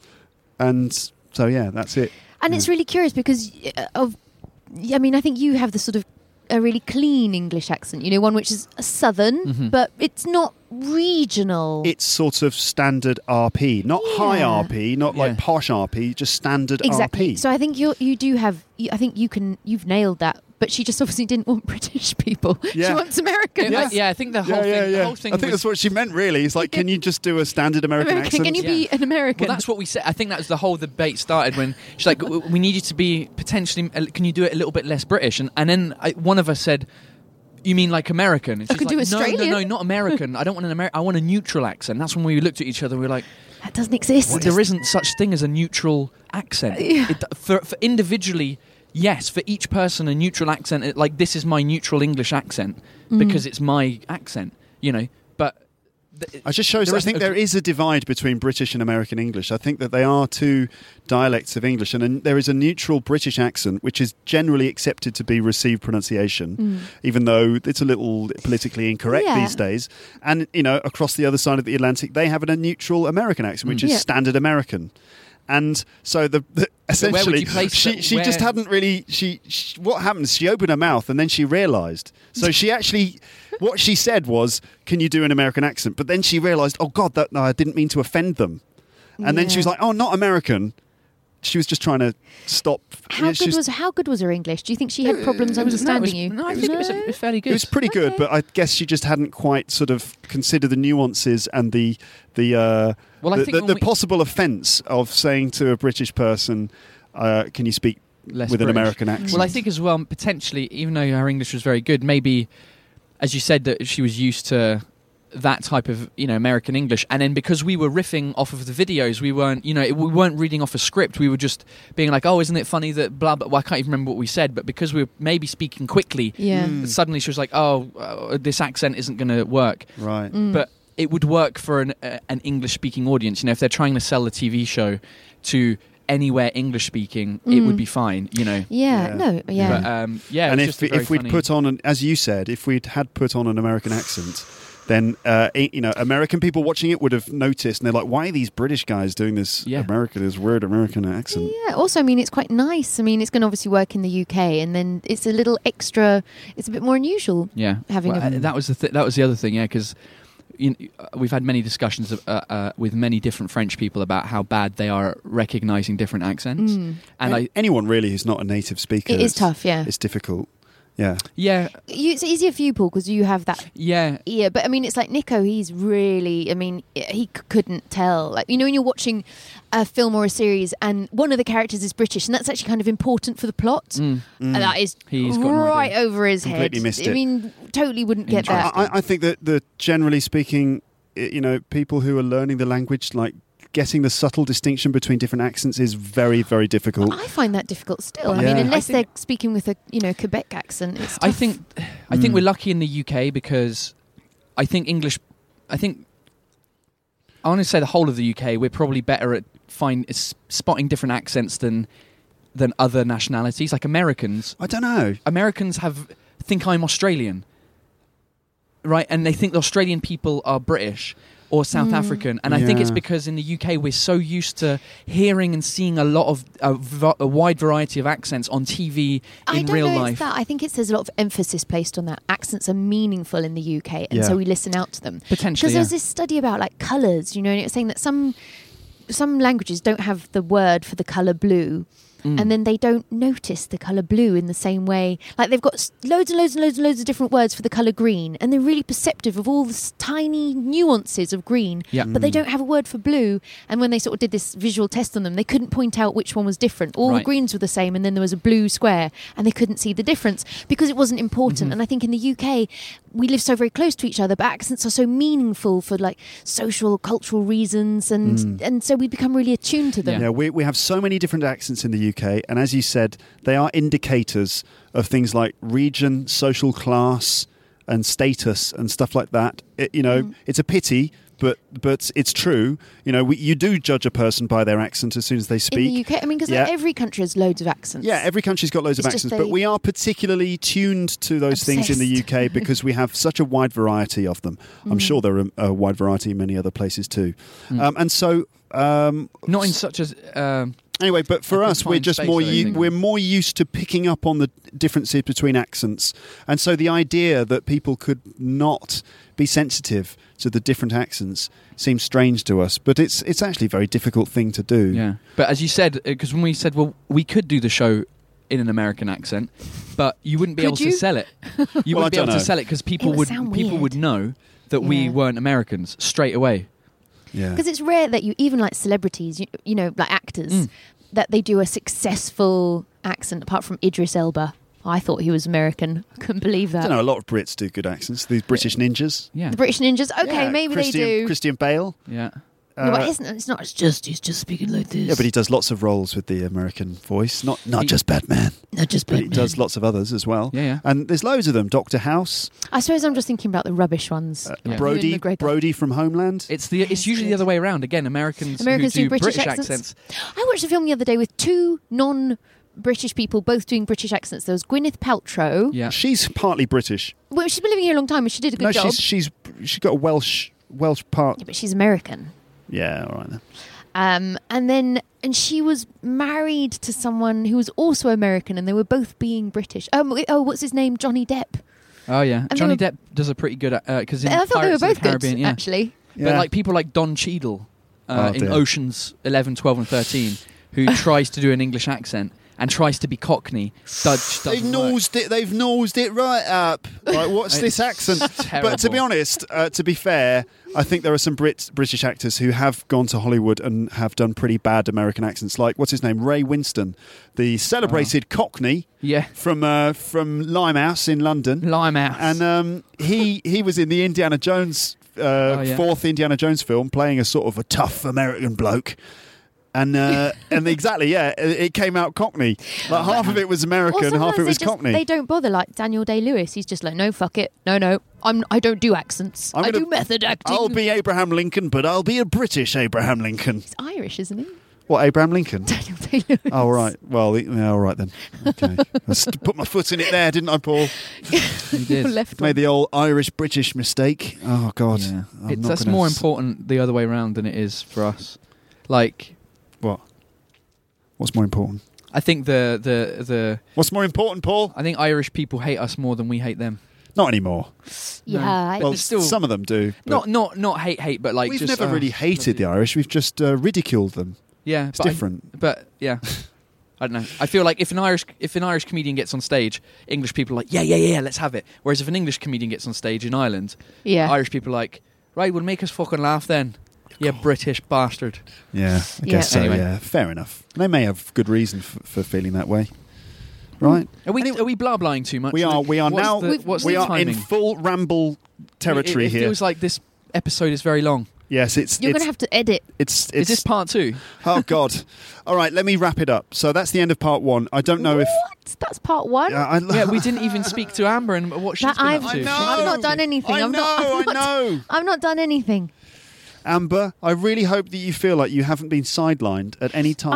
that's it. And it's really curious because I think you have the sort of a really clean English accent, one which is a southern, but it's not regional. It's sort of standard RP, not high RP, not like posh RP, just standard RP. So I think you do have. I think you've nailed that. But she just obviously didn't want British people. Yeah. She wants Americans. I think the whole thing. I think that's what she meant. Really, it's like, can you just do a standard American accent? Can you be an American? Well, that's what we said. I think that was the whole debate started when she's like, "We need you to be potentially. Can you do it a little bit less British?" And then one of us said, "You mean like American?" And she's could do Australian. No, not American. I don't want an American. I want a neutral accent. That's when we looked at each other. We were like, that doesn't exist. Well, there isn't such thing as a neutral accent. For individually. Yes, for each person, a neutral accent, like this is my neutral English accent because it's my accent, But It just shows. I think there is a divide between British and American English. I think that they are two dialects of English, and there is a neutral British accent, which is generally accepted to be received pronunciation, even though it's a little politically incorrect these days. And across the other side of the Atlantic, they have a neutral American accent, which is standard American. And so essentially, she just hadn't really. What happens? She opened her mouth and then she realised. So she actually, what she said was, "Can you do an American accent?" But then she realised, "Oh God, no, I didn't mean to offend them." And then she was like, "Oh, not American." She was just trying to stop. How good was her English? Do you think she had problems understanding you? No, I think it was fairly good. It was pretty good, but I guess she just hadn't quite sort of considered the nuances and the possible offence of saying to a British person, "Can you speak Less with British. an American accent?" Well, I think as well, potentially, even though her English was very good, maybe, as you said, that she was used to that type of American English, and then because we were riffing off of the videos, we weren't reading off a script. We were just being like, "Oh, isn't it funny that blah blah." Well, I can't even remember what we said, but because we were maybe speaking quickly, suddenly she was like, "Oh, this accent isn't going to work." Right. But it would work for an English-speaking audience. If they're trying to sell a TV show to anywhere English-speaking, it would be fine. But, and if we'd funny. put on, as you said, if we'd had put on an American accent, then American people watching it would have noticed, and they're like, "Why are these British guys doing this this weird American accent?" Yeah. Also, I mean, it's quite nice. I mean, it's going to obviously work in the UK, and then it's a little extra. It's a bit more unusual. Yeah. Having that was the other thing. Yeah, because we've had many discussions with many different French people about how bad they are at recognising different accents, and anyone really who's not a native speaker, it is tough. Yeah, it's difficult. Yeah. It's easier for you, Paul, because you have that ear. But I mean, it's like Nico. He's really. I mean, he couldn't tell. Like when you're watching a film or a series, and one of the characters is British, and that's actually kind of important for the plot. And that is right over his head. Completely missed it. I mean, totally wouldn't get that. I think that generally speaking, people who are learning the language, like, getting the subtle distinction between different accents is very, very difficult. I find that difficult still. I mean, unless they're speaking with a Quebec accent, it's tough. I think we're lucky in the UK because I think English. I want to say the whole of the UK, we're probably better at spotting different accents than other nationalities. Like Americans, I don't know. Americans think I'm Australian, right? And they think the Australian people are British or South African, and I think it's because in the UK we're so used to hearing and seeing a lot of a wide variety of accents on TV in real life. I think there's a lot of emphasis placed on that. Accents are meaningful in the UK, and so we listen out to them. Potentially, because there's this study about like colours, and it's saying that some languages don't have the word for the colour blue. And then they don't notice the colour blue in the same way. Like they've got loads and loads and loads and loads of different words for the colour green, and they're really perceptive of all the tiny nuances of green, but they don't have a word for blue. And when they sort of did this visual test on them, they couldn't point out which one was different. All the greens were the same, and then there was a blue square, and they couldn't see the difference because it wasn't important. And I think in the UK, we live so very close to each other, but accents are so meaningful for like social, cultural reasons, and so we become really attuned to them. Yeah, we have so many different accents in the UK, and as you said, they are indicators of things like region, social class, and status, and stuff like that. It's a pity, but it's true. You do judge a person by their accent as soon as they speak. In the UK, I mean, because every country has loads of accents. Yeah, every country's got loads of accents, but we are particularly tuned to those things in the UK because we have such a wide variety of them. I'm sure there are a wide variety in many other places too. And so... not in such as... Anyway, but for us, we're just we're more used to picking up on the differences between accents, and so the idea that people could not be sensitive to the different accents seems strange to us. But it's actually a very difficult thing to do. Yeah, but as you said, because when we said, well, we could do the show in an American accent, but you wouldn't be able to sell it. You wouldn't be able to sell it because people would know that we weren't Americans straight away. Yeah, because it's rare that even like celebrities, like actors, that they do a successful accent. Apart from Idris Elba, I thought he was American. Couldn't believe that. I don't know. A lot of Brits do good accents. These British ninjas. Yeah, the British ninjas. Okay, maybe they do. Christian Bale. Yeah. No, but it's not. He's just speaking like this. Yeah, but he does lots of roles with the American voice. Not just Batman. Not just But Batman. he does lots of others as well. Yeah. And there's loads of them. Doctor House, I suppose I'm just thinking about the rubbish ones. Yeah. Brody, Ewan McGregor. Brody from Homeland. It's usually the other way around. Again, Americans Americans who do do British accents. I watched a film the other day with two non-British people both doing British accents. There was Gwyneth Paltrow. Yeah. She's partly British. Well, she's been living here a long time and she did a good job. she's got a Welsh part. Yeah, but she's American. Yeah, all right then. And she was married to someone who was also American, and they were both being British. What's his name? Johnny Depp. Oh yeah, And Johnny they Depp does a pretty good because in I thought they were Pirates of both the Caribbean, good, actually. Yeah. But like people like Don Cheadle in dear. Oceans 11, 12 and 13 who tries to do an English accent and tries to be Cockney. They've nosed it right up. Like, what's this accent? terrible. But to be honest, to be fair, I think there are some British actors who have gone to Hollywood and have done pretty bad American accents. Like, what's his name? Ray Winston, the celebrated Cockney Yeah. from Limehouse in London. Limehouse. And he was in the Indiana Jones fourth Indiana Jones film, playing a sort of a tough American bloke. And exactly, yeah, it came out Cockney. Like half of it was American, Well, half of it was sometimes Cockney. They don't bother, like Daniel Day-Lewis. He's just like, no, fuck it. No, I don't do accents. I do method acting. I'll be Abraham Lincoln, but I'll be a British Abraham Lincoln. He's Irish, isn't he? What, Abraham Lincoln? Daniel Day-Lewis. Oh, right. Well, yeah, all right then. Okay. I put my foot in it there, didn't I, Paul? He did. Left Made the old Irish-British mistake. Oh, God. Yeah. I'm not That's gonna more important the other way around than it is for us. Like, What? What's more important? I think the What's more important, Paul? I think Irish people hate us more than we hate them. Not anymore. Yeah. But Well, it's still- some of them do. but Not hate, but like we've just, never really hated the Irish. We've just ridiculed them. Yeah, It's but different. but yeah, I don't know. I feel like if an Irish comedian gets on stage, English people are like, yeah, let's have it. Whereas if an English comedian gets on stage in Ireland, Yeah. Irish people are like, right, well, make us fucking laugh then. You British bastard. Yeah, I guess so. Anyway. Yeah, fair enough. They may have good reason for feeling that way, right? Are we blah-blahing too much? We are. Luke? We are What's now. the- what's we the are in timing? full ramble territory it here. feels like this episode is very long. Yes, it's. You're going to have to edit. It's. Is this part 2? Oh God! All right, let me wrap it up. So that's the end of part 1. I don't know if. What? That's part one? Yeah, we didn't even speak to Amber and what she's That been I've- up to. I know. I've not done anything. I I've not- know. I've not done anything. Amber, I really hope that you feel like you haven't been sidelined at any time.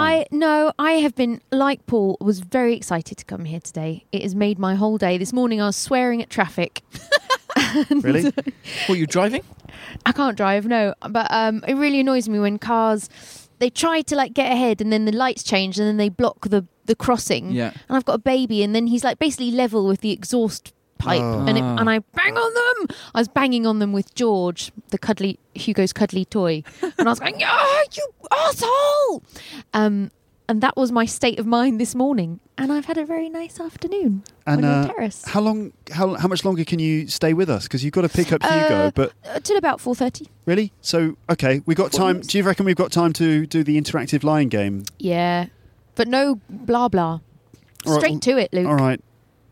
I have been, like Paul, was very excited to come here today. It has made my whole day. This morning I was swearing at traffic. Really? Were you driving? I can't drive, no. But it really annoys me when cars, they try to like get ahead and then the lights change and then they block the crossing. Yeah. And I've got a baby and then he's like basically level with the exhaust pipe and I bang on them. I was banging on them with George, the Hugo's cuddly toy. And I was going, "Oh, you asshole!" And that was my state of mind this morning. And I've had a very nice afternoon And on your terrace. how much longer can you stay with us? Because you've got to pick up Hugo. But Till about 4:30. really, so okay, we got time. Do you reckon we've got time to do the interactive line game? Yeah. But no blah blah. All right, Straight to it, Luke. All right.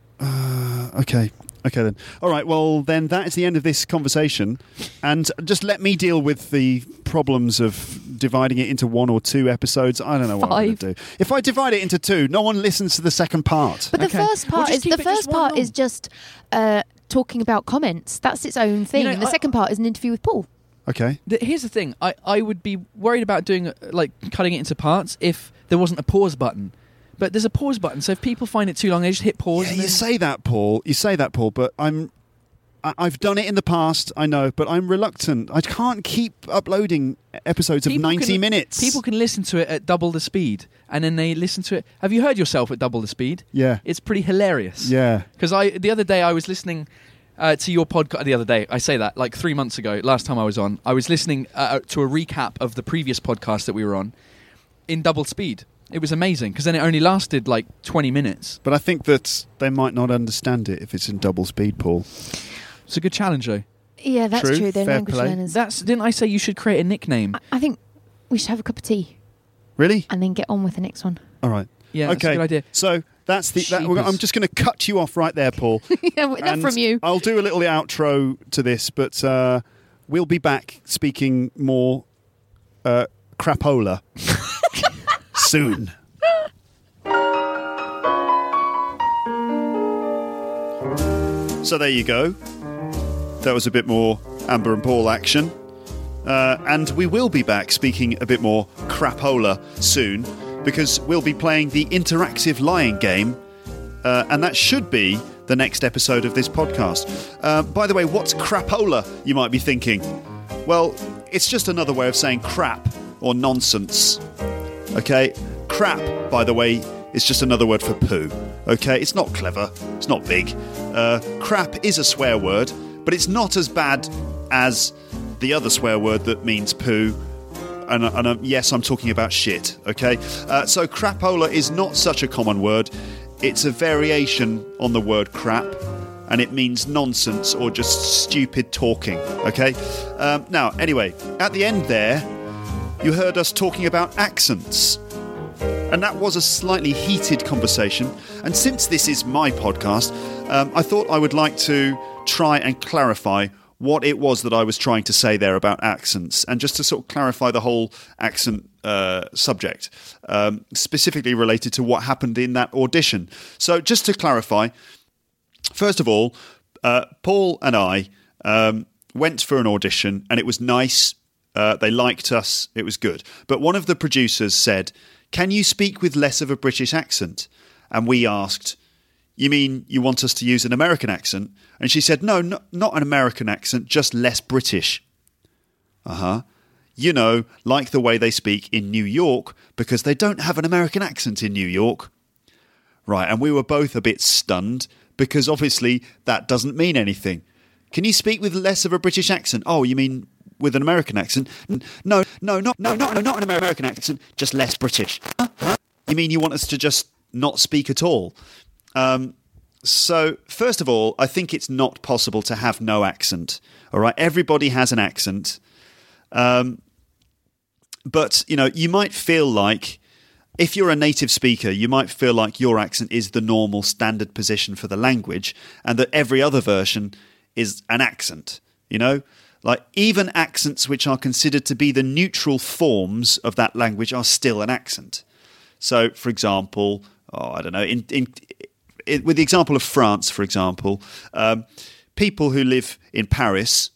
Okay then. All right. Well, then that is the end of this conversation, and just let me deal with the problems of dividing it into 1 or 2 episodes. I don't know what I'm going to do. If I divide it into 2, no one listens to the second part. But the Okay. first We'll part just is keep it just one long. just talking about comments. That's its own thing. know, And the I- second part is an interview with Paul. Okay. Here's the thing. I would be worried about doing like cutting it into parts if there wasn't a pause button. But there's a pause button, so if people find it too long, they just hit pause. Yeah, and you then... say that, Paul. But I've done it in the past, I know, but I'm reluctant. I can't keep uploading episodes of People 90 can- minutes. People can listen to it at double the speed, and then they listen to it. Have you heard yourself at double the speed? Yeah. It's pretty hilarious. Yeah. Because the other day I was listening to your podcast. The other day, I say that like 3 months ago. Last time I was on, I was listening to a recap of the previous podcast that we were on in double speed. It was amazing because then it only lasted like 20 minutes. But I think that they might not understand it if it's in double speed, Paul. It's a good challenge, though. Yeah, that's True. true. They're Fair language play. learners. Didn't I say you should create a nickname? I think we should have a cup of tea Really? and then get on with the next one. All right. Yeah, that's okay. a good idea. So that's Sheepers. I'm just going to cut you off right there, Paul. Yeah, not And from you. I'll do a little outro to this, but we'll be back speaking more crapola soon. So there you go. That was a bit more Amber and Paul action. And we will be back speaking a bit more crapola soon, because we'll be playing the interactive lying game, and that should be the next episode of this podcast. By the way, what's crapola, you might be thinking? Well, it's just another way of saying crap or nonsense. Okay? Crap, by the way, is just another word for poo. Okay? It's not clever. It's not big. Crap is a swear word, but it's not as bad as the other swear word that means poo. And yes, I'm talking about shit. Okay? So crapola is not such a common word. It's a variation on the word crap, and it means nonsense or just stupid talking, okay? Now, anyway, at the end there, you heard us talking about accents. And that was a slightly heated conversation. And since this is my podcast, I thought I would like to try and clarify what it was that I was trying to say there about accents, and just to sort of clarify the whole accent subject, specifically related to what happened in that audition. So just to clarify, first of all, Paul and I went for an audition, and it was nice. They liked us. It was good. But one of the producers said, "Can you speak with less of a British accent?" And we asked, "You mean you want us to use an American accent?" And she said, "No, not an American accent, just less British." You know, like the way they speak in New York, because they don't have an American accent in New York. Right, and we were both a bit stunned, because obviously that doesn't mean anything. Can you speak with less of a British accent? Oh, you mean with an American accent? No, not an American accent, just less British. You mean you want us to just not speak at all? So, first of all, I think it's not possible to have no accent. All right, everybody has an accent. But, you know, you might feel like, if you're a native speaker, you might feel like your accent is the normal standard position for the language, and that every other version is an accent, you know? Like, even accents which are considered to be the neutral forms of that language are still an accent. So, for example, with the example of France, for example, people who live in Paris,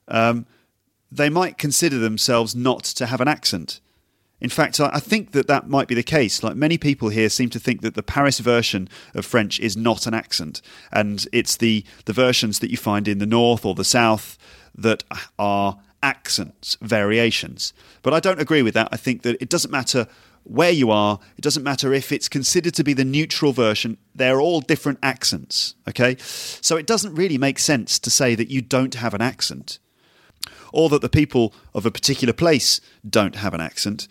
they might consider themselves not to have an accent. In fact, I think that might be the case. Like, many people here seem to think that the Paris version of French is not an accent, and it's the versions that you find in the north or the south that are accents, variations. But I don't agree with that. I think that it doesn't matter where you are, it doesn't matter if it's considered to be the neutral version, they're all different accents, okay? So it doesn't really make sense to say that you don't have an accent, or that the people of a particular place don't have an accent.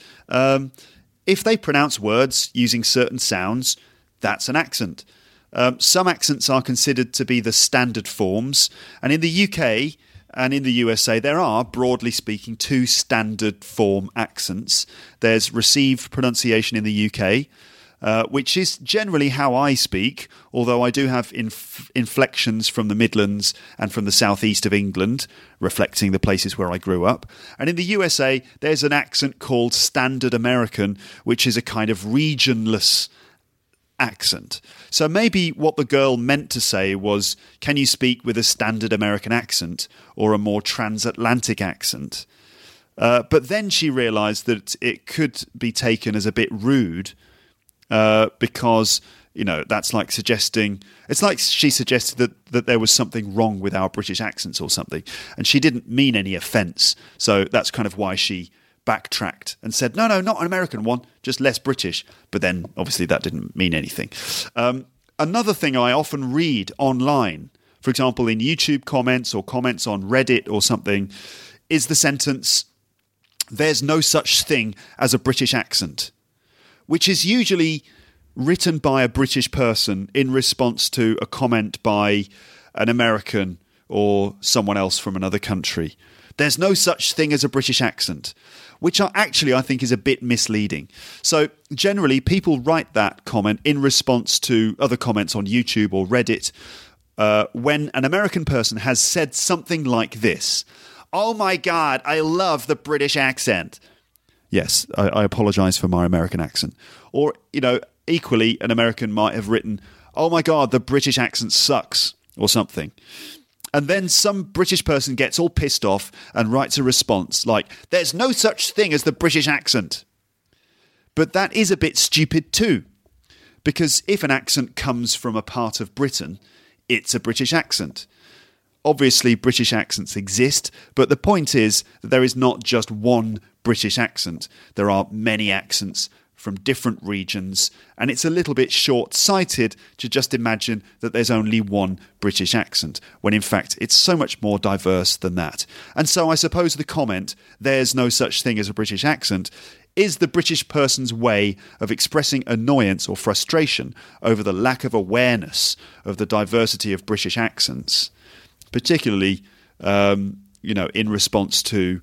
If they pronounce words using certain sounds, that's an accent. Some accents are considered to be the standard forms, and in the UK and in the USA, there are, broadly speaking, two standard form accents. There's received pronunciation in the UK, which is generally how I speak, although I do have inflections from the Midlands and from the southeast of England, reflecting the places where I grew up. And in the USA, there's an accent called Standard American, which is a kind of regionless accent. So maybe what the girl meant to say was, can you speak with a standard American accent or a more transatlantic accent? But then she realised that it could be taken as a bit rude, because, you know, that's like suggesting, it's like she suggested that there was something wrong with our British accents or something, and she didn't mean any offence. So that's kind of why she backtracked and said, no, not an American one, just less British. But then obviously that didn't mean anything. Another thing I often read online, for example, in YouTube comments or comments on Reddit or something, is the sentence, "There's no such thing as a British accent," which is usually written by a British person in response to a comment by an American or someone else from another country. There's no such thing as a British accent, which I think is a bit misleading. So generally, people write that comment in response to other comments on YouTube or Reddit when an American person has said something like this: "Oh my God, I love the British accent." Yes, I apologise for my American accent. Or, equally, an American might have written, "Oh my God, the British accent sucks," or something. And then some British person gets all pissed off and writes a response like, "There's no such thing as the British accent." But that is a bit stupid too. Because if an accent comes from a part of Britain, it's a British accent. Obviously, British accents exist, but the point is that there is not just one British accent. There are many accents from different regions, and it's a little bit short-sighted to just imagine that there's only one British accent, when in fact it's so much more diverse than that. And so I suppose the comment, "There's no such thing as a British accent," is the British person's way of expressing annoyance or frustration over the lack of awareness of the diversity of British accents, particularly, in response to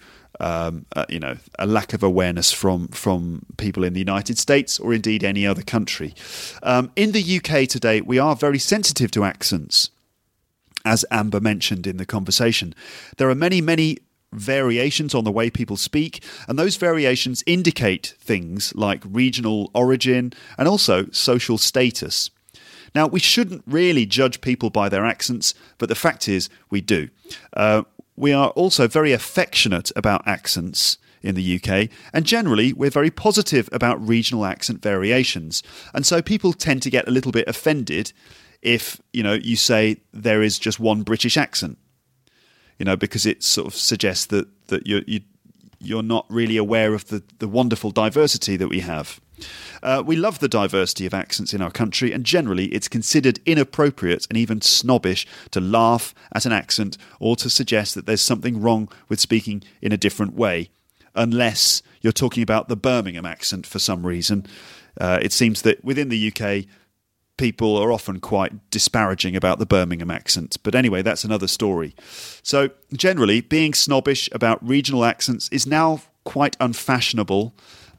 a lack of awareness from people in the United States or indeed any other country. In the UK today, we are very sensitive to accents, as Amber mentioned in the conversation. There are many, many variations on the way people speak, and those variations indicate things like regional origin and also social status. Now, we shouldn't really judge people by their accents, but the fact is we do. We are also very affectionate about accents in the UK, and generally we're very positive about regional accent variations. And so people tend to get a little bit offended if, you say there is just one British accent, because it sort of suggests that you're not really aware of the wonderful diversity that we have. We love the diversity of accents in our country, and generally it's considered inappropriate and even snobbish to laugh at an accent or to suggest that there's something wrong with speaking in a different way, unless you're talking about the Birmingham accent for some reason. It seems that within the UK, people are often quite disparaging about the Birmingham accent. But anyway, that's another story. So generally, being snobbish about regional accents is now quite unfashionable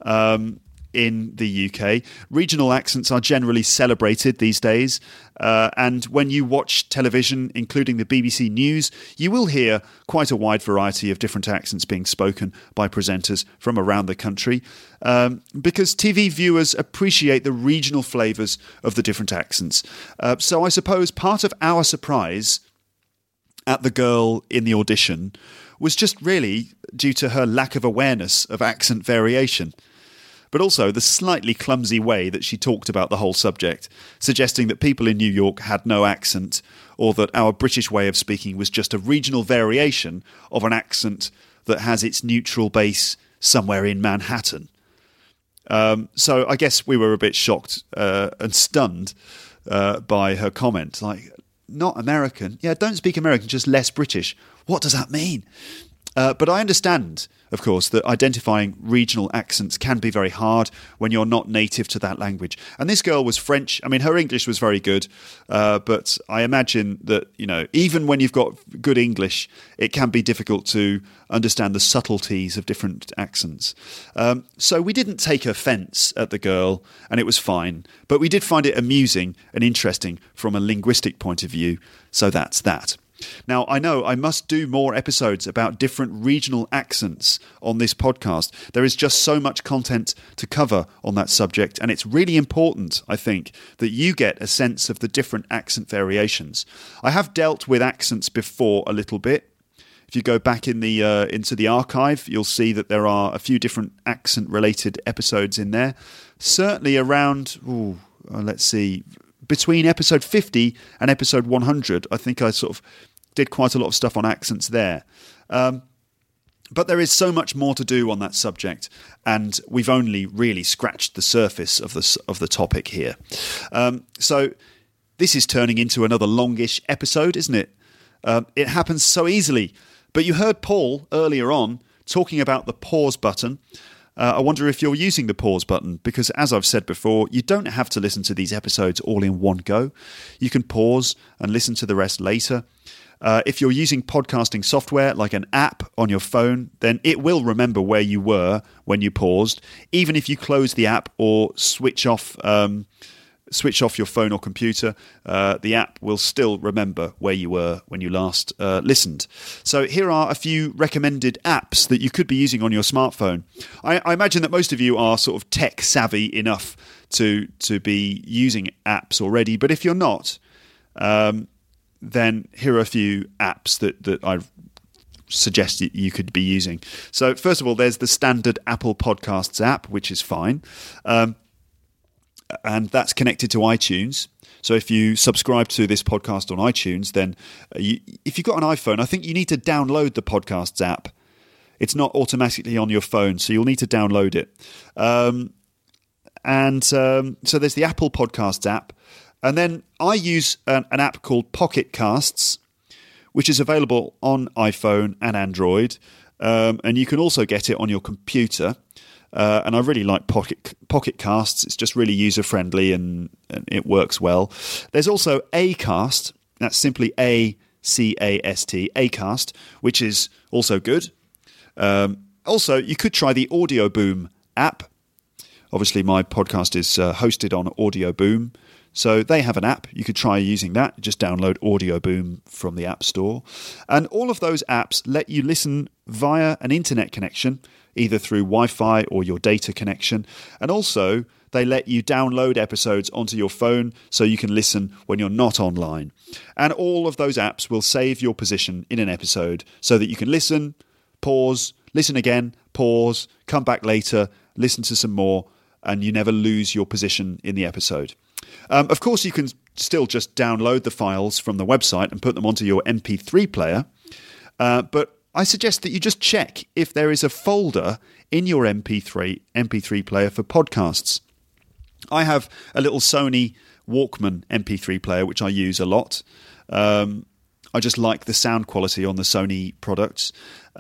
in the UK. Regional accents are generally celebrated these days, and when you watch television, including the BBC News, you will hear quite a wide variety of different accents being spoken by presenters from around the country, because TV viewers appreciate the regional flavours of the different accents. So I suppose part of our surprise at the girl in the audition was just really due to her lack of awareness of accent variation, but also the slightly clumsy way that she talked about the whole subject, suggesting that people in New York had no accent, or that our British way of speaking was just a regional variation of an accent that has its neutral base somewhere in Manhattan. So I guess we were a bit shocked and stunned by her comment. Like, not American? Yeah, don't speak American, just less British. What does that mean? But I understand, of course, that identifying regional accents can be very hard when you're not native to that language. And this girl was French. I mean, her English was very good, but I imagine that, even when you've got good English, it can be difficult to understand the subtleties of different accents. So we didn't take offence at the girl, and it was fine. But we did find it amusing and interesting from a linguistic point of view. So that's that. Now, I know I must do more episodes about different regional accents on this podcast. There is just so much content to cover on that subject, and it's really important, I think, that you get a sense of the different accent variations. I have dealt with accents before a little bit. If you go back in the into the archive, you'll see that there are a few different accent-related episodes in there. Certainly around, let's see, between episode 50 and episode 100, I think I sort of did quite a lot of stuff on accents there. But there is so much more to do on that subject, and we've only really scratched the surface of the topic here. So this is turning into another longish episode, isn't it? It happens so easily. But you heard Paul earlier on talking about the pause button. I wonder if you're using the pause button, because as I've said before, you don't have to listen to these episodes all in one go. You can pause and listen to the rest later. If you're using podcasting software like an app on your phone, then it will remember where you were when you paused, even if you close the app or switch off switch off your phone or computer, the app will still remember where you were when you last listened. So here are a few recommended apps that you could be using on your smartphone. I imagine that most of you are sort of tech savvy enough to be using apps already, but if you're not, then here are a few apps that I suggest you could be using. So first of all, there's the standard Apple Podcasts app, which is fine. And that's connected to iTunes. So if you subscribe to this podcast on iTunes, then if you've got an iPhone, I think you need to download the Podcasts app. It's not automatically on your phone, so you'll need to download it. So there's the Apple Podcasts app. And then I use an app called Pocket Casts, which is available on iPhone and Android. And you can also get it on your computer. And I really like Pocket Casts. It's just really user-friendly and it works well. There's also Acast. That's simply A-C-A-S-T, Acast, which is also good. Also, you could try the Audio Boom app. Obviously, my podcast is hosted on Audio Boom. So they have an app. You could try using that. Just download Audio Boom from the App Store. And all of those apps let you listen via an internet connection, either through Wi-Fi or your data connection. And also, they let you download episodes onto your phone so you can listen when you're not online. And all of those apps will save your position in an episode so that you can listen, pause, listen again, pause, come back later, listen to some more, and you never lose your position in the episode. Of course, you can still just download the files from the website and put them onto your MP3 player. But I suggest that you just check if there is a folder in your MP3 player for podcasts. I have a little Sony Walkman MP3 player, which I use a lot. I just like the sound quality on the Sony products.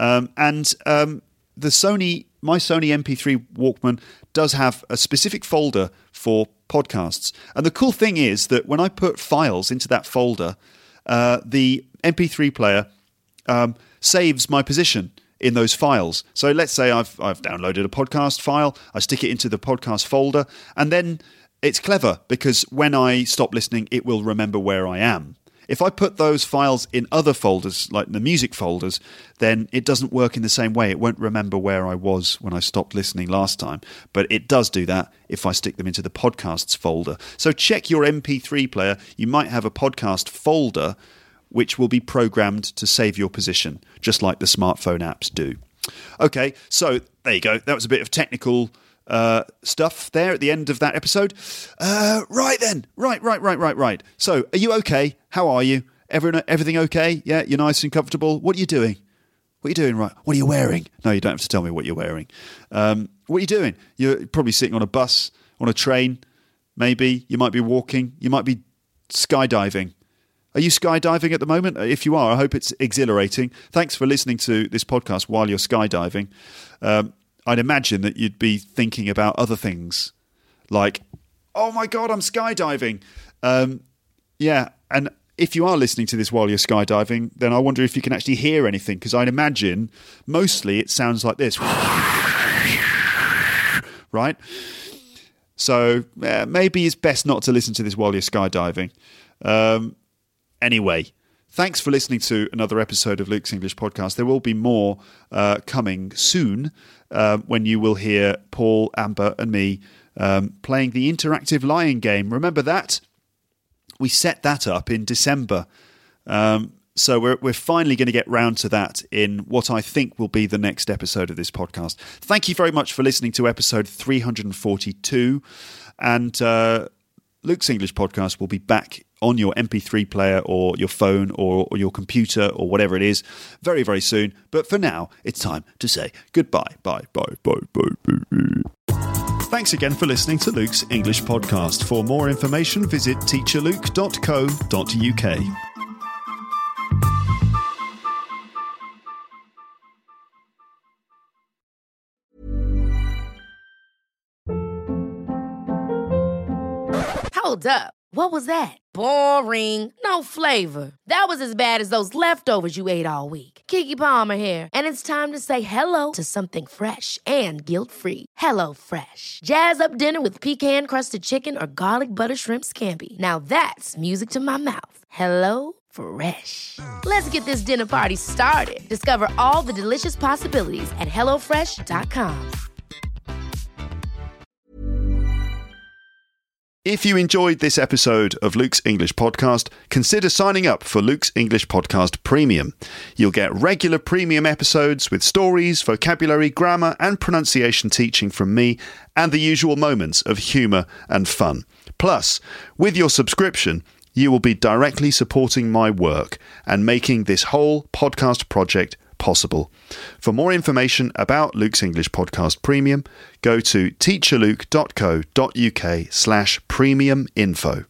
My Sony MP3 Walkman does have a specific folder for podcasts. And the cool thing is that when I put files into that folder, the MP3 player saves my position in those files. So let's say I've downloaded a podcast file, I stick it into the podcast folder, and then it's clever because when I stop listening, it will remember where I am. If I put those files in other folders, like the music folders, then it doesn't work in the same way. It won't remember where I was when I stopped listening last time. But it does do that if I stick them into the podcasts folder. So check your MP3 player. You might have a podcast folder which will be programmed to save your position, just like the smartphone apps do. Okay, so there you go. That was a bit of technical stuff there at the end of that episode. Right then. Right. So, are you okay? How are you? Everything okay? Yeah, you're nice and comfortable? What are you doing? Right? What are you wearing? No, you don't have to tell me what you're wearing. What are you doing? You're probably sitting on a bus, on a train, maybe. You might be walking. You might be skydiving. Are you skydiving at the moment? If you are, I hope it's exhilarating. Thanks for listening to this podcast while you're skydiving. I'd imagine that you'd be thinking about other things like, oh my God, I'm skydiving. Yeah, and if you are listening to this while you're skydiving, then I wonder if you can actually hear anything, because I'd imagine mostly it sounds like this. Right? So maybe it's best not to listen to this while you're skydiving. Anyway, thanks for listening to another episode of Luke's English Podcast. There will be more coming soon when you will hear Paul, Amber and me playing the interactive lying game. Remember that? We set that up in December. So we're finally going to get round to that in what I think will be the next episode of this podcast. Thank you very much for listening to episode 342. And Luke's English Podcast will be back on your MP3 player or your phone or your computer or whatever it is very, very soon. But for now, it's time to say goodbye. Bye. Thanks again for listening to Luke's English Podcast. For more information, visit teacherluke.co.uk. Hold up. What was that? Boring. No flavor. That was as bad as those leftovers you ate all week. Keke Palmer here, and it's time to say hello to something fresh and guilt-free. Hello Fresh. Jazz up dinner with pecan-crusted chicken or garlic butter shrimp scampi. Now that's music to my mouth. Hello Fresh. Let's get this dinner party started. Discover all the delicious possibilities at HelloFresh.com. If you enjoyed this episode of Luke's English Podcast, consider signing up for Luke's English Podcast Premium. You'll get regular premium episodes with stories, vocabulary, grammar and pronunciation teaching from me and the usual moments of humour and fun. Plus, with your subscription, you will be directly supporting my work and making this whole podcast project possible. For more information about Luke's English Podcast Premium, go to teacherluke.co.uk/premium info.